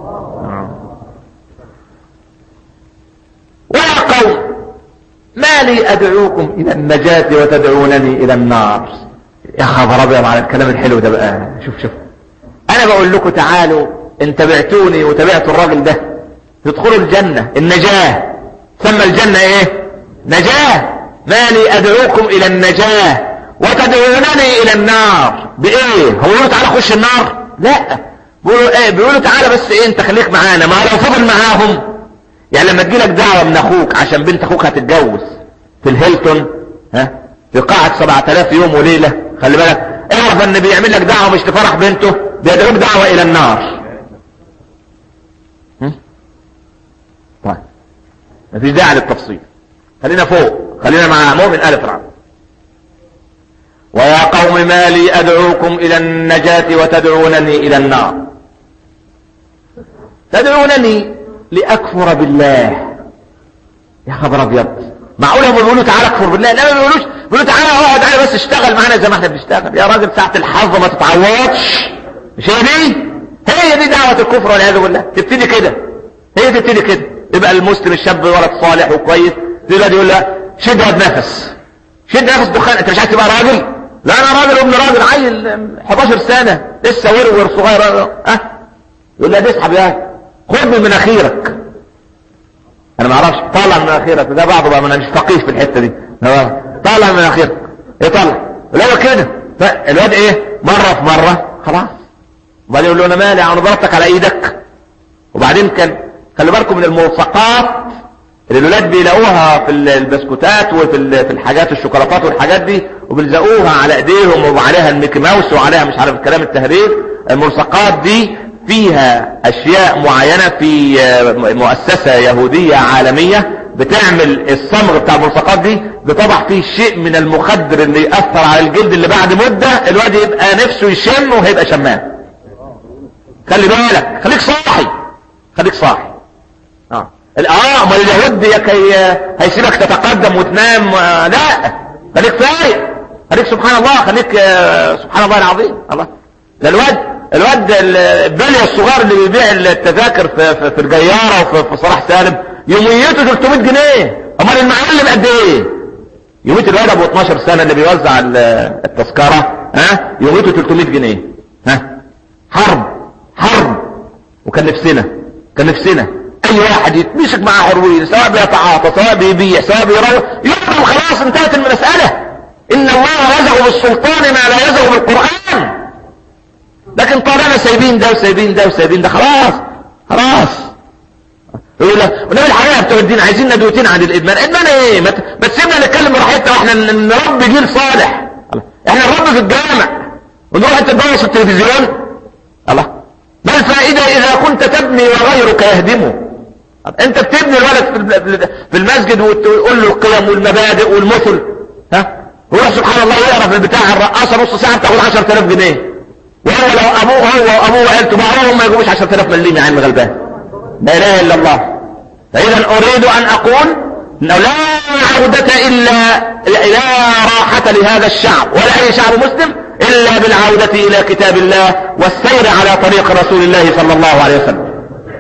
ويا قوم ما لي أدعوكم إلى النجاة وتدعونني إلى النار. يا خبر أبيض على الكلام الحلو ده بقى. شوف أنا بقول لكم تعالوا إن تبعتوني وتبعتوا الراجل ده تدخلوا الجنة، النجاة. سمى الجنة إيه؟ نجاة. ما لي أدعوكم إلى النجاة وتدعونني إلى النار. بإيه؟ هو يقولوا تعالى خش النار؟ لا، بيقولوا ايه؟ بيقولوا تعالى بس ايه انت خليك معانا. ما لو فضل معاهم يعني لما تجيلك دعوة من اخوك عشان بنت اخوك هتتجوز في الهيلتون في قاعة 7000 يوم وليلة، خلي بالك اعرف ان بيعمل لك دعوة مش لفرح بنته، بيدعوك دعوة الى النار. طيب مفيش داعي للتفصيل، خلينا فوق، خلينا مع مؤمن آل فرعون. ويا قوم ما لي أدعوكم إلى النجاة وتدعونني إلى النار. تدعونني لأكفر بالله. يا خبر أبيض، معقولة هم بيقولوا تعالى اكفر بالله؟ لا، ما بيقولوش، بيقولوا تعالى اقعد على بس اشتغل معانا زي ما احنا بنشتغل. يا راجل ساعة الحظ ما تتعوضش. مش هي دي دعوة الكفر والعياذ بالله. تبتدي كده، هي تبتدي كده. يبقى المسلم الشاب ولد صالح وكويس يقعد يقول لا شد نفس دخان. انت مش عايز تبقى راجل؟ لا انا راجل وابن راجل. عيل 11 سنة لسه ورور صغير يقول لها تسحب يا خد من مناخيرك. انا ما اعرفش، طالع من مناخيرك ده بعضه بقى، ما انا مش فقيه في الحته دي. طالع من مناخيرك يطلع لا كده. فالواد ايه مره في مره خلاص. وبعدين يقول له انا مالي انا ضربتك على ايدك. وبعدين كان خلي بالكم من الملصقات اللي الولاد بيلاقوها في البسكوتات وفي الحاجات الشوكولاتات والحاجات دي، وبيلزقوها على ايديهم وعليها الميكي ماوس وعليها مش عارف الكلام التهريج. الملصقات دي فيها اشياء معينة في مؤسسة يهودية عالمية بتعمل الصمغ بتاع الملصقات دي، بتضع فيه شيء من المخدر اللي يأثر على الجلد، اللي بعد مدة الواد يبقى نفسه يشم وهيبقى شمام. خلي بالك، خليك صاحي. امال اليهود هيسيبك تتقدم وتنام؟ لا، خليك فايق، خليك سبحان الله، خليك سبحان الله العظيم. الله ده الواد البلية الصغير اللي بيبيع التذاكر في الجيارة وفي صلاح سالم يوميته 300 جنيه. امال المعلم قد ايه؟ يوميته الواد ابو 12 سنة اللي بيوزع التذكرة يوميته 300 جنيه. حرب. وكان نفسنا اي واحد يتمسك معاه حروين، سواء بيتعاطى سواء بيبيع سواء بيروح، يحكم خلاص انتهت المسألة. ان الله يزغ بالسلطان ما لا يزغ بالقرآن. لكن طالما سايبين ده وسايبين ده وسايبين ده خلاص يقول لك ونبي الحقيقة بتوع الدين عايزين ندوتين عن الادمان. ادمان ايه؟ ما تسيبنا نتكلم براحتنا واحنا نربي جيل صالح. احنا نربي في الجامع ونروح انت تبوظ التلفزيون. الله، ما الفائدة اذا كنت تبني وغيرك يهدمه؟ انت بتبني الولد في المسجد وتقول له القيم والمبادئ والمثل، هو سبحان الله يعرف بتاع الرقاصة نص ساعة بتاخد 10,000 جنيه، وهو لو ابوه وعيلته معهم ما يجوش 10,000 مليم يا عم غلبان. لا اله الا الله. فاذا اريد ان اقول انه لا عودة لا راحة لهذا الشعب ولا اي شعب مسلم الا بالعودة الى كتاب الله والسير على طريق رسول الله صلى الله عليه وسلم.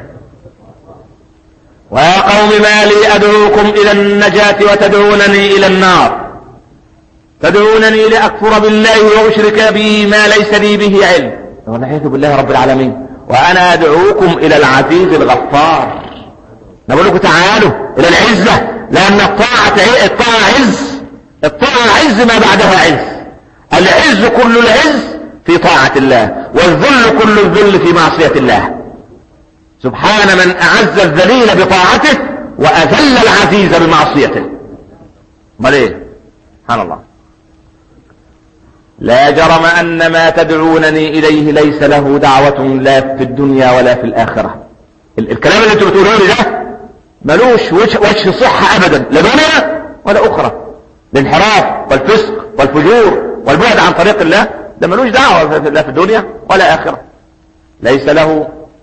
ويا قوم ما لي ادعوكم الى النجاة وتدعونني الى النار، تدعونني لاكفر بالله واشرك به ما ليس لي به علم، والعياذ بالله رب العالمين، وانا ادعوكم الى العزيز الغفار. نقول لكم تعالوا الى العزة، لان الطاعة عز، الطاعة عز ما بعدها عز. العز كل العز في طاعة الله، والذل كل الذل في معصية الله. سبحان من اعز الذليل بطاعته واذل العزيز بمعصيته. امال ايه؟ سبحان الله. لا جرم ان ما تدعونني اليه ليس له دعوة لا في الدنيا ولا في الاخرة. الكلام اللي انتوا بتقولوه ده ملوش وجه صحة ابدا، لا دنيا ولا اخرى. الانحراف والفسق والفجور والبعد عن طريق الله ده ملوش دعوة لا في الدنيا ولا اخرة. ليس له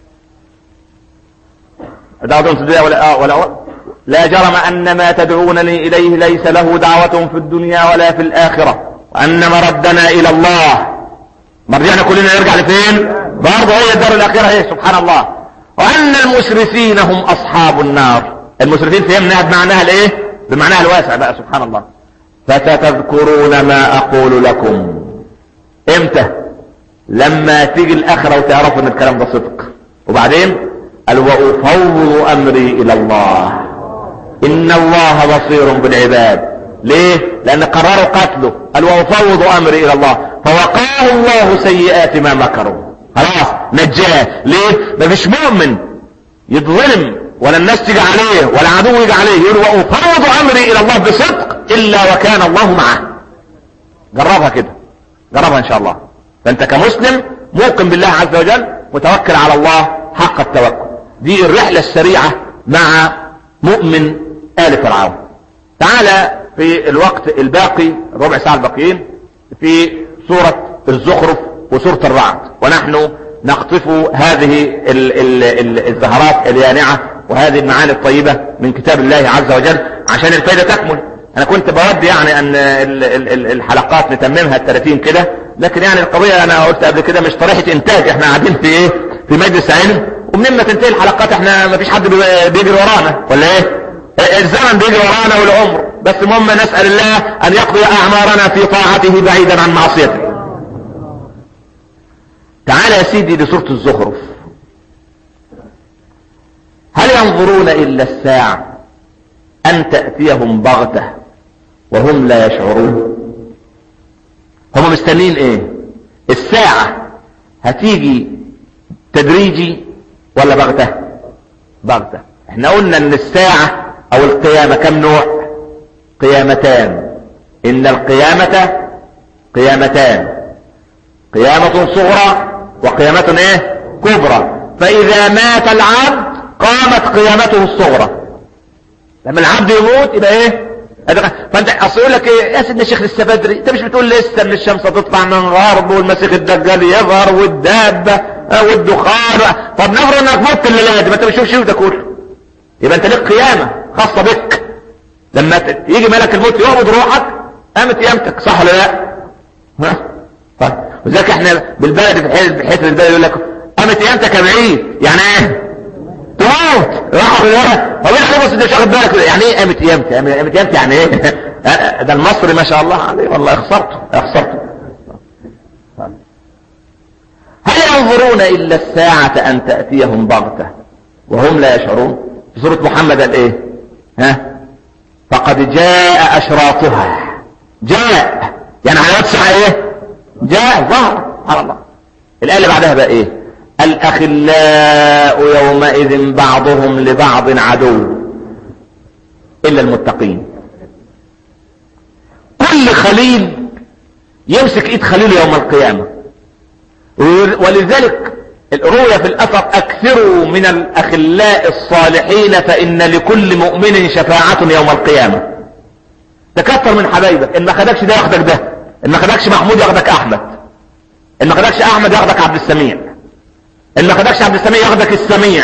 دعوة في الدنيا ولا لا جرم ان ما تدعونني اليه ليس له دعوة في الدنيا ولا في الاخرة، وان مردنا الى الله. مرجعنا كلنا يرجع لفين؟ برضه هي الدار الاخرة هي، سبحان الله. وان المسرفين هم اصحاب النار. المسرفين فهمنا بمعناها الايه؟ بمعناها الواسع بقى، سبحان الله. فستذكرون ما اقول لكم. امتى؟ لما تيجي الاخرة وتعرفوا ان الكلام ده صدق. وبعدين قال وافوض امري الى الله ان الله بصير بالعباد. ليه؟ لان قرروا قتله. قال وافوض امري الى الله فوقاه الله سيئات ما مكروا. خلاص نجاه. ليه؟ ما فيش مؤمن يتظلم ولا الناس تيجي عليه ولا عدو يجي عليه يقول وافوض امري الى الله بصدق الا وكان الله معه. جربها كده، جربها ان شاء الله. فانت كمسلم موقن بالله عز وجل متوكل على الله حق التوكل. دي الرحلة السريعة مع مؤمن آل فرعون. تعالى في الوقت الباقي ربع ساعة الباقيين في سورة الزخرف وسورة الرعد، ونحن نقطف هذه الزهرات اليانعة وهذه المعاني الطيبة من كتاب الله عز وجل عشان الفائدة تكمل. انا كنت بود يعني ان الحلقات نتممها 30 كده، لكن يعني القضية انا قلت قبل كده مش طريحة انتاج. احنا قاعدين في ايه؟ في مجلس علم، ومن ما تنتهي الحلقات احنا ما فيش حد بيجري ورانا ولا ايه؟ الزمن بيجري ورانا والعمر، بس المهم نسأل الله ان يقضي اعمارنا في طاعته بعيدا عن معصيته. تعال يا سيدي لسورة الزخرف. هل ينظرون الا الساعة ان تأتيهم بغتة وهم لا يشعرون؟ هم مستنين ايه؟ الساعة هتيجي تدريجي ولا بغتة؟ بغتة. احنا قلنا ان الساعة او القيامة كم نوع؟ قيامتان. ان القيامة قيامتان، قيامة صغرى وقيامة ايه؟ كبرى. فاذا مات العبد قامت قيامته الصغرى. لما العبد يموت يبقى ايه؟ فانت اصل يقول لك ايه يا سيدنا الشيخ لسه بدري، انت مش بتقول لسه ان الشمس تطلع من غرب والمسيح الدجال يظهر والدابة والدخان؟ طب نفرض انك مت الليله دي، ما انت مش شوف ده كله، يبقى انت لك قيامة خاصة بك. لما يجي ملك الموت يقبض روحك قامت قيامتك، صح ولا لا؟ طيب وذلك احنا بالبلد في حته البلد يقول لك قامت قيامتك يا بعيد، يعني ايه؟ تموت راح ولا هو خلاص انت مش واخد بالك يعني ايه قامت قيامتي؟ قامت قيامتي يعني ايه؟ ده المصري ما شاء الله عليه والله اخسرته. هل ينظرون الا الساعة ان تأتيهم بغتة وهم لا يشعرون. في سورة محمد قال ايه؟ فقد جاء اشراطها. جاء يعني علامات الساعة ايه؟ جاء ظهر. سبحان الله. الآية اللي بعدها بقى ايه؟ الأخلاء يومئذ بعضهم لبعض عدو إلا المتقين. كل خليل يمسك ايد خليل يوم القيامة. ولذلك الرؤية في الأثر أكثروا من الأخلاء الصالحين فإن لكل مؤمن شفاعة يوم القيامة. تكثر من حبايبك. إن ما خدكش ده ياخدك ده، إن ما خدكش محمود ياخدك أحمد، إن ما خدكش أحمد ياخدك عبد السميع، إن ما خدكش عبد السميع ياخدك السميع.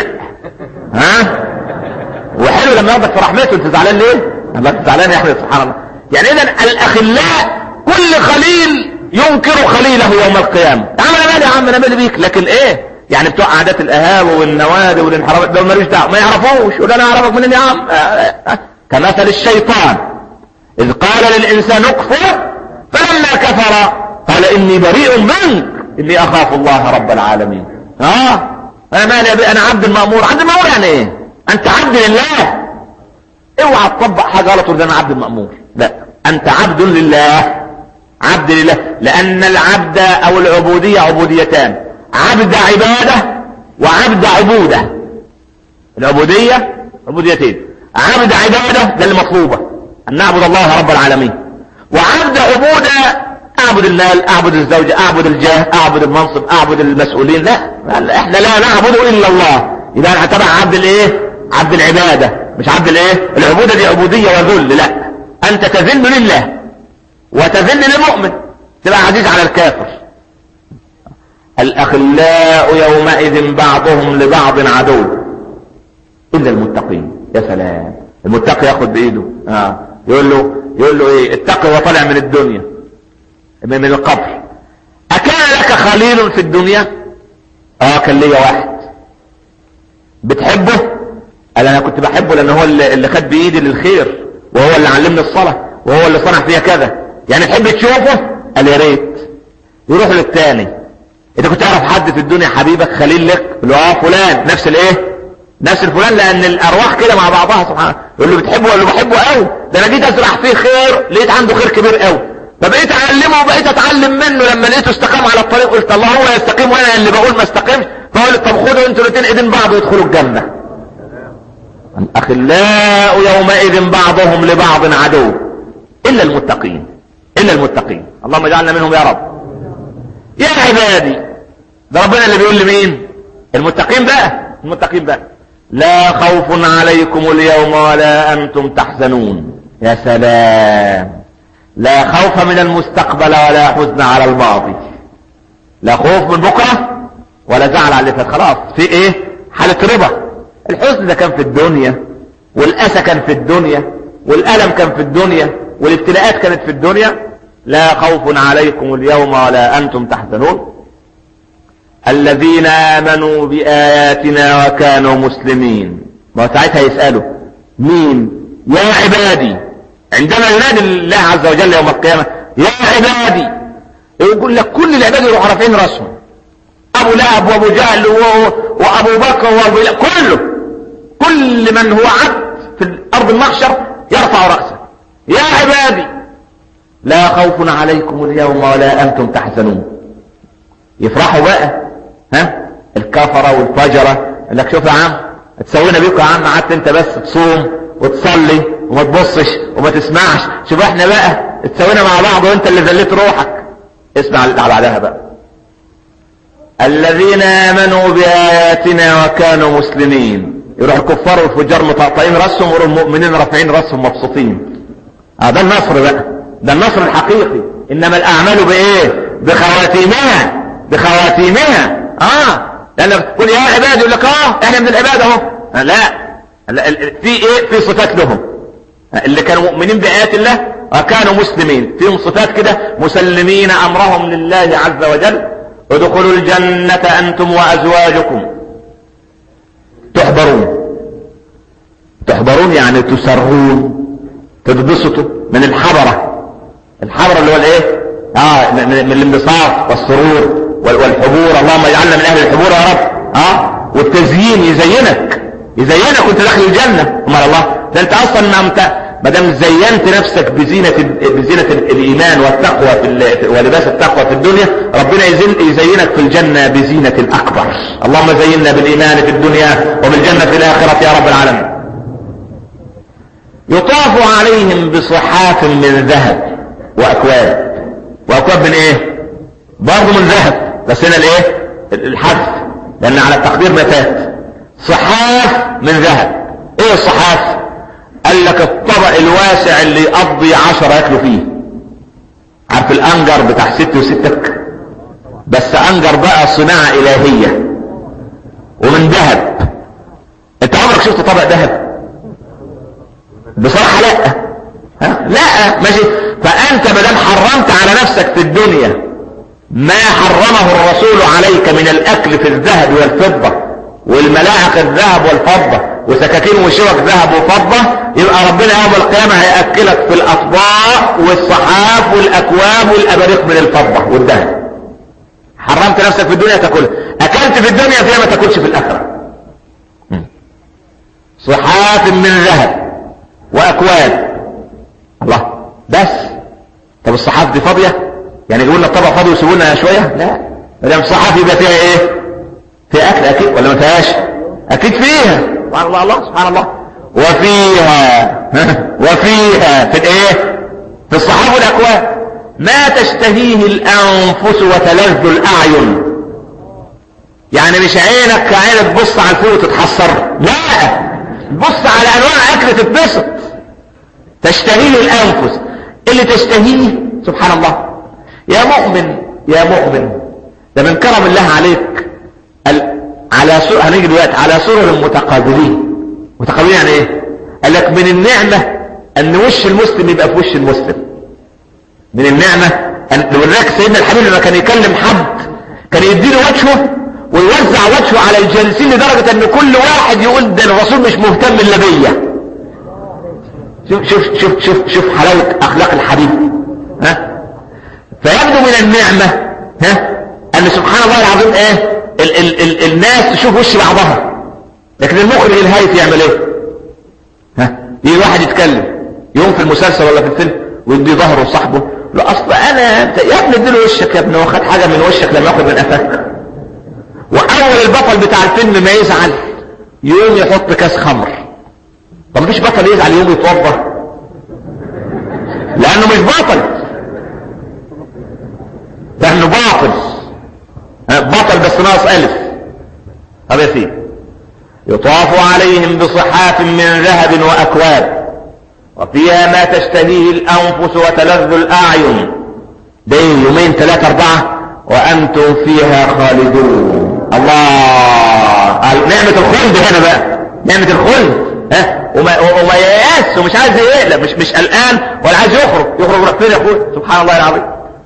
وحلو لما ياخدك في رحمته. أنت زعلان ليه؟ أنت زعلان يا أحمد. سبحان الله. يعني إذن الأخلاء كل خليل ينكر خليله يوم القيامة. يا عم انا مالي، يا عم انا مالي بيك. لكن ايه يعني بتوع عادات القهاوي والنوادي والانحرافات دول ماليش دعوه، ما يعرفوش. ولا انا اعرفك منين يا عم؟ كمثل الشيطان اذ قال للانسان اكفر فلما كفر قال اني بريء منك اني اخاف الله رب العالمين. انا مالي، انا عبد المأمور. عبد المأمور يعني ايه؟ انت عبد لله. اوعى تطبق حاجه غلط وتقول انا عبد المأمور. لا، انت عبد لله. عبد لله. لأن العبد أو العبودية عبوديتان: عبد عبادة وعبد عبودة. العبودية عبوديتين: عبد عبادة ده اللي مطلوبة، أن نعبد الله رب العالمين. وعبد عبودة: أعبد المال، أعبد الزوجة، أعبد الجاه، أعبد المنصب، أعبد المسؤولين. لا، إحنا لا نعبد إلا الله. يبقى أنا تبع عبد الإيه؟ عبد العبادة، مش عبد الإيه؟ العبودة دي عبودية وذل. لا، أنت تذل لله وتذل للمؤمن، تبقى عزيز على الكافر. الأخلاء يومئذ بعضهم لبعض عدو إلا المتقين. يا سلام. المتقي ياخد بإيده يقول له ايه؟ اتقي وطلع من الدنيا من القبر. أكان لك خليل في الدنيا؟ كان ليا واحد. بتحبه؟ قال انا كنت بحبه لان هو اللي خد بإيدي للخير، وهو اللي علمني الصلاة، وهو اللي صنع فيها كذا. يعني تحب تشوفه؟ قال يا ريت. يروح للتاني: انت كنت تعرف حد في الدنيا حبيبك خليل لك؟ يقول له فلان. نفس الايه؟ نفس الفلان، لان الارواح كده مع بعضها. سبحان. يقول له بتحبه؟ ولا بحبه قوي، ده انا جيت ازرع فيه خير لقيت عنده خير كبير قوي، فبقيت اعلمه وبقيت اتعلم منه. لما لقيته استقام على الطريق قلت الله هو يستقيم وانا اللي بقول ما استقيمش. فقال طب خدوا انتوا الاثنين ايدين بعض ويدخلوا الجنه. الاخلاء يومئذ بعضهم لبعض عدو الا المتقين. الا المتقين. اللهم اجعلنا منهم يا رب. يا عبادي، ده ربنا اللي بيقول لمين؟ المتقين بقى. المتقين بقى: لا خوف عليكم اليوم ولا انتم تحزنون. يا سلام. لا خوف من المستقبل ولا حزن على الماضي. لا خوف من بكره ولا زعل على اللي فات. خلاص في ايه؟ حاله رضا. الحزن ده كان في الدنيا، والاسى كان في الدنيا، والالم كان في الدنيا، والابتلاءات كانت في الدنيا. لا خوف عليكم اليوم ولا أنتم تحزنون. الذين آمنوا بآياتنا وكانوا مسلمين. ما ساعتها يسألوا مين؟ يا عبادي. عندما ينادي الله عز وجل يوم القيامة يا عبادي، يقول لك كل العباد يروحوا رافعين راسهم. أبو لهب وأبو جهل وأبو بكر وأبو كله، كل من هو عبد في أرض المحشر يرفع رأسه: يا عبادي لا خوف عليكم اليوم ولا أنتم تحزنون. يفرحوا بقى الكفرة والفجرة. يقول لك شوف يا عم تسوينا بيكم يا عم، قعدت انت بس تصوم وتصلي وما تبصش وما تسمعش. شوف احنا بقى تسوينا مع بعض وانت اللي ذليت روحك. اسمع اللي بعدها بقى: الذين آمنوا بآياتنا وكانوا مسلمين. يروح الكفار والفجار مطقطقين راسهم ويروح المؤمنين رافعين راسهم مبسوطين. ده النصر بقى، ده النصر الحقيقي. انما الاعمال بايه؟ بخواتيمها. بخواتيمها. لان قل يا عبادي يقول لك احنا من العباده اهو. لا، في ايه؟ في صفات لهم اللي كانوا مؤمنين بآيات الله وكانوا مسلمين. فيهم صفات كده: مسلمين امرهم لله عز وجل، ادخلوا الجنة انتم وازواجكم تحبرون. تحبرون يعني تسرون، تتبسطوا من الحبرة. الحبرة اللي هو الايه؟ من الانبساط والسرور والحبور. اللهم اجعلنا من اهل الحبور يا رب. والتزيين يزينك يزينك وانت داخل الجنة. امال الله، ده انت اصلا ما دام زينت نفسك بزينة الايمان والتقوى ولباس التقوى في الدنيا، ربنا يزينك في الجنة بزينة الاكبر. اللهم زيننا بالايمان في الدنيا وبالجنة في الاخرة يا رب العالمين. يطاف عليهم بصحاف من ذهب واكواب. واكواب من ايه؟ برضه من ذهب، بس هنا الايه؟ الحذف، لان على التقدير ما فات. صحاف من ذهب. ايه الصحاف؟ قال لك الطبق الواسع اللي يقضي 10 ياكلوا فيه. عارف الانجر بتاع ستي وستك؟ بس انجر بقى صناعة الهية ومن ذهب. انت عمرك شفت طبق ذهب؟ بصراحة لا. لا ماشي. فانت مادام حرمت على نفسك في الدنيا ما حرمه الرسول عليك من الاكل في الذهب والفضة والملاعق الذهب والفضة وسكاكين وشوك ذهب وفضة، يبقى ربنا يوم القيامة هيأكلك في الاطباق والصحاف والاكواب والاباريق من الفضة والذهب. حرمت نفسك في الدنيا تاكلها، اكلت في الدنيا فيها ما تاكلش في الاخرة. صحاف من ذهب واكواب. الله، بس طب الصحاف دي فاضية؟ يعني يقول لنا الطبق فاضي ويسيبوا لنا شوية؟ لا، ما دام صحاف يبقى فيها ايه؟ فيها اكل اكيد ولا ما فيهاش؟ اكيد فيها. سبحان الله، الله سبحان الله. وفيها في الايه؟ في الصحاف والاكواب ما تشتهيه الانفس وتلذ الاعين. يعني مش عينك كعينك تبص على الفول وتتحسر، لا، بص على انواع اكل تتبسط. تشتهيه الانفس، اللي تشتهيه سبحان الله. يا مؤمن يا مؤمن، ده من كرم الله عليك على هنيجي دلوقتي على سرر متقابلين. متقابلين يعني ايه؟ قال لك من النعمة ان وش المسلم يبقى في وش المسلم. من النعمة ان لك سيدنا الحبيب لما كان يكلم حد كان يديله وجهه ويوزع وجهه على الجالسين لدرجة ان كل واحد يقول ده الرسول مش مهتم الا بيا. شوف شوف شوف شوف شوف حلاوة اخلاق الحبيب. فيبدو من النعمة ان سبحان الله العظيم ايه الناس تشوف وش بعضها. لكن المخرج الهايف يعمل ايه؟ يجي واحد يتكلم يوم في المسلسل ولا في الفيلم ويدي ظهره لصاحبه، لا اصل انا يا ابني اديله وشك يا ابني، هو خد حاجه من وشك لما ياخد من قفاك. واول البطل بتاع الفيلم ما يزعل يوم يحط كاس خمر. طب مفيش بطل يزعل يوم يتوضى لانه مش بطل، لانه باطل. بطل بس ناقص الف. طب يا سيدي، يطاف عليهم بصحاف من ذهب واكواب وفيها ما تشتهيه الانفس وتلذ الاعين. ده يومين 3 4 وانتم فيها خالدون. الله، نعمة الخلد هنا بقى، نعمة الخلد. وما ييأس ومش عايز يقلق، مش قلقان ولا عايز يخرج يروح فين يا اخويا؟ سبحان الله العظيم.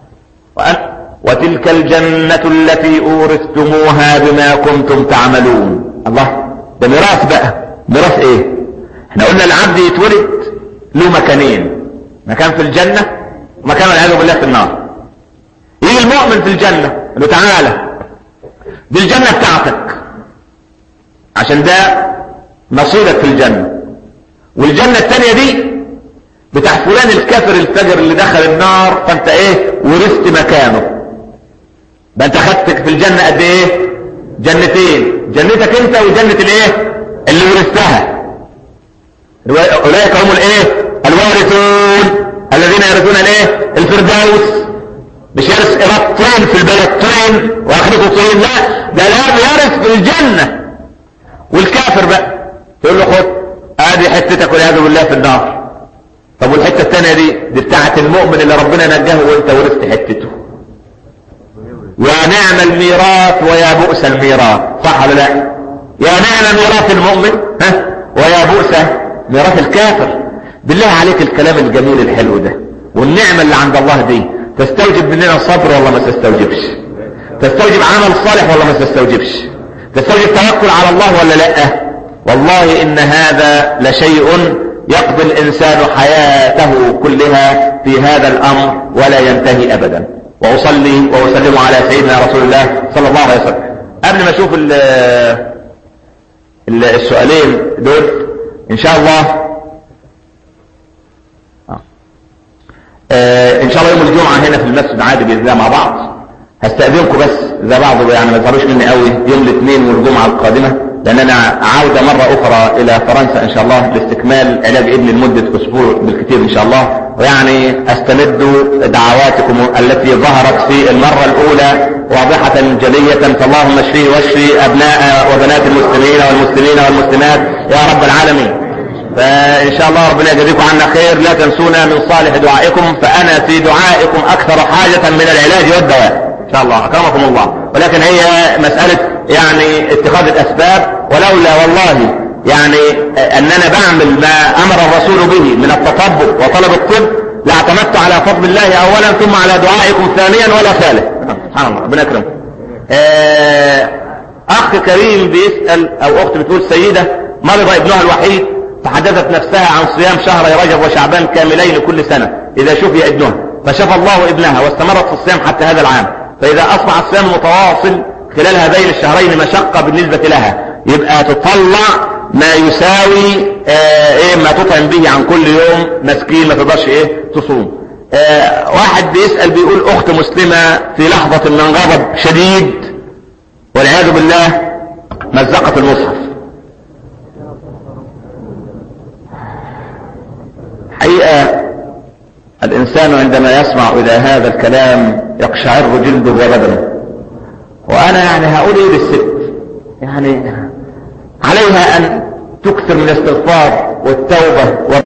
وتلك الجنة التي اورثتموها بما كنتم تعملون. الله، ده ميراث بقى. ميراث ايه؟ احنا قلنا العبد يتولد له مكانين، مكان في الجنة ومكان والعياذ بالله في النار. يجي المؤمن في الجنة قال له تعالى دي الجنة بتاعتك عشان ده نصيبك في الجنة، والجنة التانية دي بتاع فلان الكافر الفجر اللي دخل النار، فانت ايه ورثت مكانه. ده انت خدتك في الجنة قد ايه؟ جنتين، جنتك انت وجنة الايه اللي ورثتها. اولئك هم الايه الوارثون الذين يرثون الايه الفردوس. مش يرث ايراد طين في البلد طين واخرته طين، لا، ده لا يرث في الجنة. والكافر بقى تقول له خد ادي حتتك والعياذ بالله في النار. طب والحته الثانيه دي بتاعت المؤمن اللي ربنا نجاه وانت ورثت حتته. يا نعم الميراث ويا بؤس الميراث، صح ولا لا؟ يا نعم ميراث المؤمن ويا بؤس ميراث الكافر. بالله عليك الكلام الجميل الحلو ده والنعمه اللي عند الله دي تستوجب مننا صبر ولا ما تستوجبش؟ تستوجب عمل صالح ولا ما تستوجبش؟ تستوجب توكل على الله ولا لا؟ والله ان هذا لشيء يقضي الانسان حياته كلها في هذا الامر ولا ينتهي ابدا. واصلي واسلم على سيدنا رسول الله صلى الله عليه وسلم. قبل ما اشوف السؤالين دول ان شاء الله ان شاء الله يوم الجمعة هنا في المسجد عادي بإذن الله مع بعض. هستأذنكم بس اذا بعض يعني ما تزعلوش مني قوي يوم الاثنين والجمعة القادمة، لان انا عودة مرة اخرى الى فرنسا ان شاء الله لاستكمال علاج ابني لمدة اسبوع بالكثير ان شاء الله. ويعني استمد دعواتكم التي ظهرت في المرة الاولى واضحة جلية، فاللهم اشفيه واشفي ابناء وبنات المسلمين والمسلمين والمسلمات يا رب العالمين. فان شاء الله ربنا يجزيكم عنا خير. لا تنسونا من صالح دعائكم، فانا في دعائكم اكثر حاجة من العلاج والدواء ان شاء الله اكرمكم الله. ولكن هي مسألة يعني اتخاذ الاسباب، ولولا والله يعني اننا بعمل ما امر الرسول به من التطبق وطلب الطب لاعتمدت على فضل الله اولا ثم على دعائكم ثانيا ولا ثالث. سبحان الله ربنا يكرمكم. اخ كريم بيسأل او اخت بتقول سيدة مرض ابنها الوحيد، تحدثت نفسها عن صيام شهر رجب وشعبان كاملين كل سنة اذا شفي ابنها، فشفى الله ابنها واستمرت في الصيام حتى هذا العام، فاذا اصبح الصيام متواصل خلال هذين الشهرين مشقة بالنسبة لها، يبقى تطلع ما يساوي ما تطعم به عن كل يوم مسكين ما تقدرش تصوم. واحد بيسأل بيقول اخت مسلمة في لحظة من غضب شديد والعياذ بالله مزقت المصحف. حقيقة الانسان عندما يسمع الى هذا الكلام يقشعر جلده وبدنه. وانا يعني هقول ايه للست؟ يعني عليها ان تكثر من الاستغفار والتوبة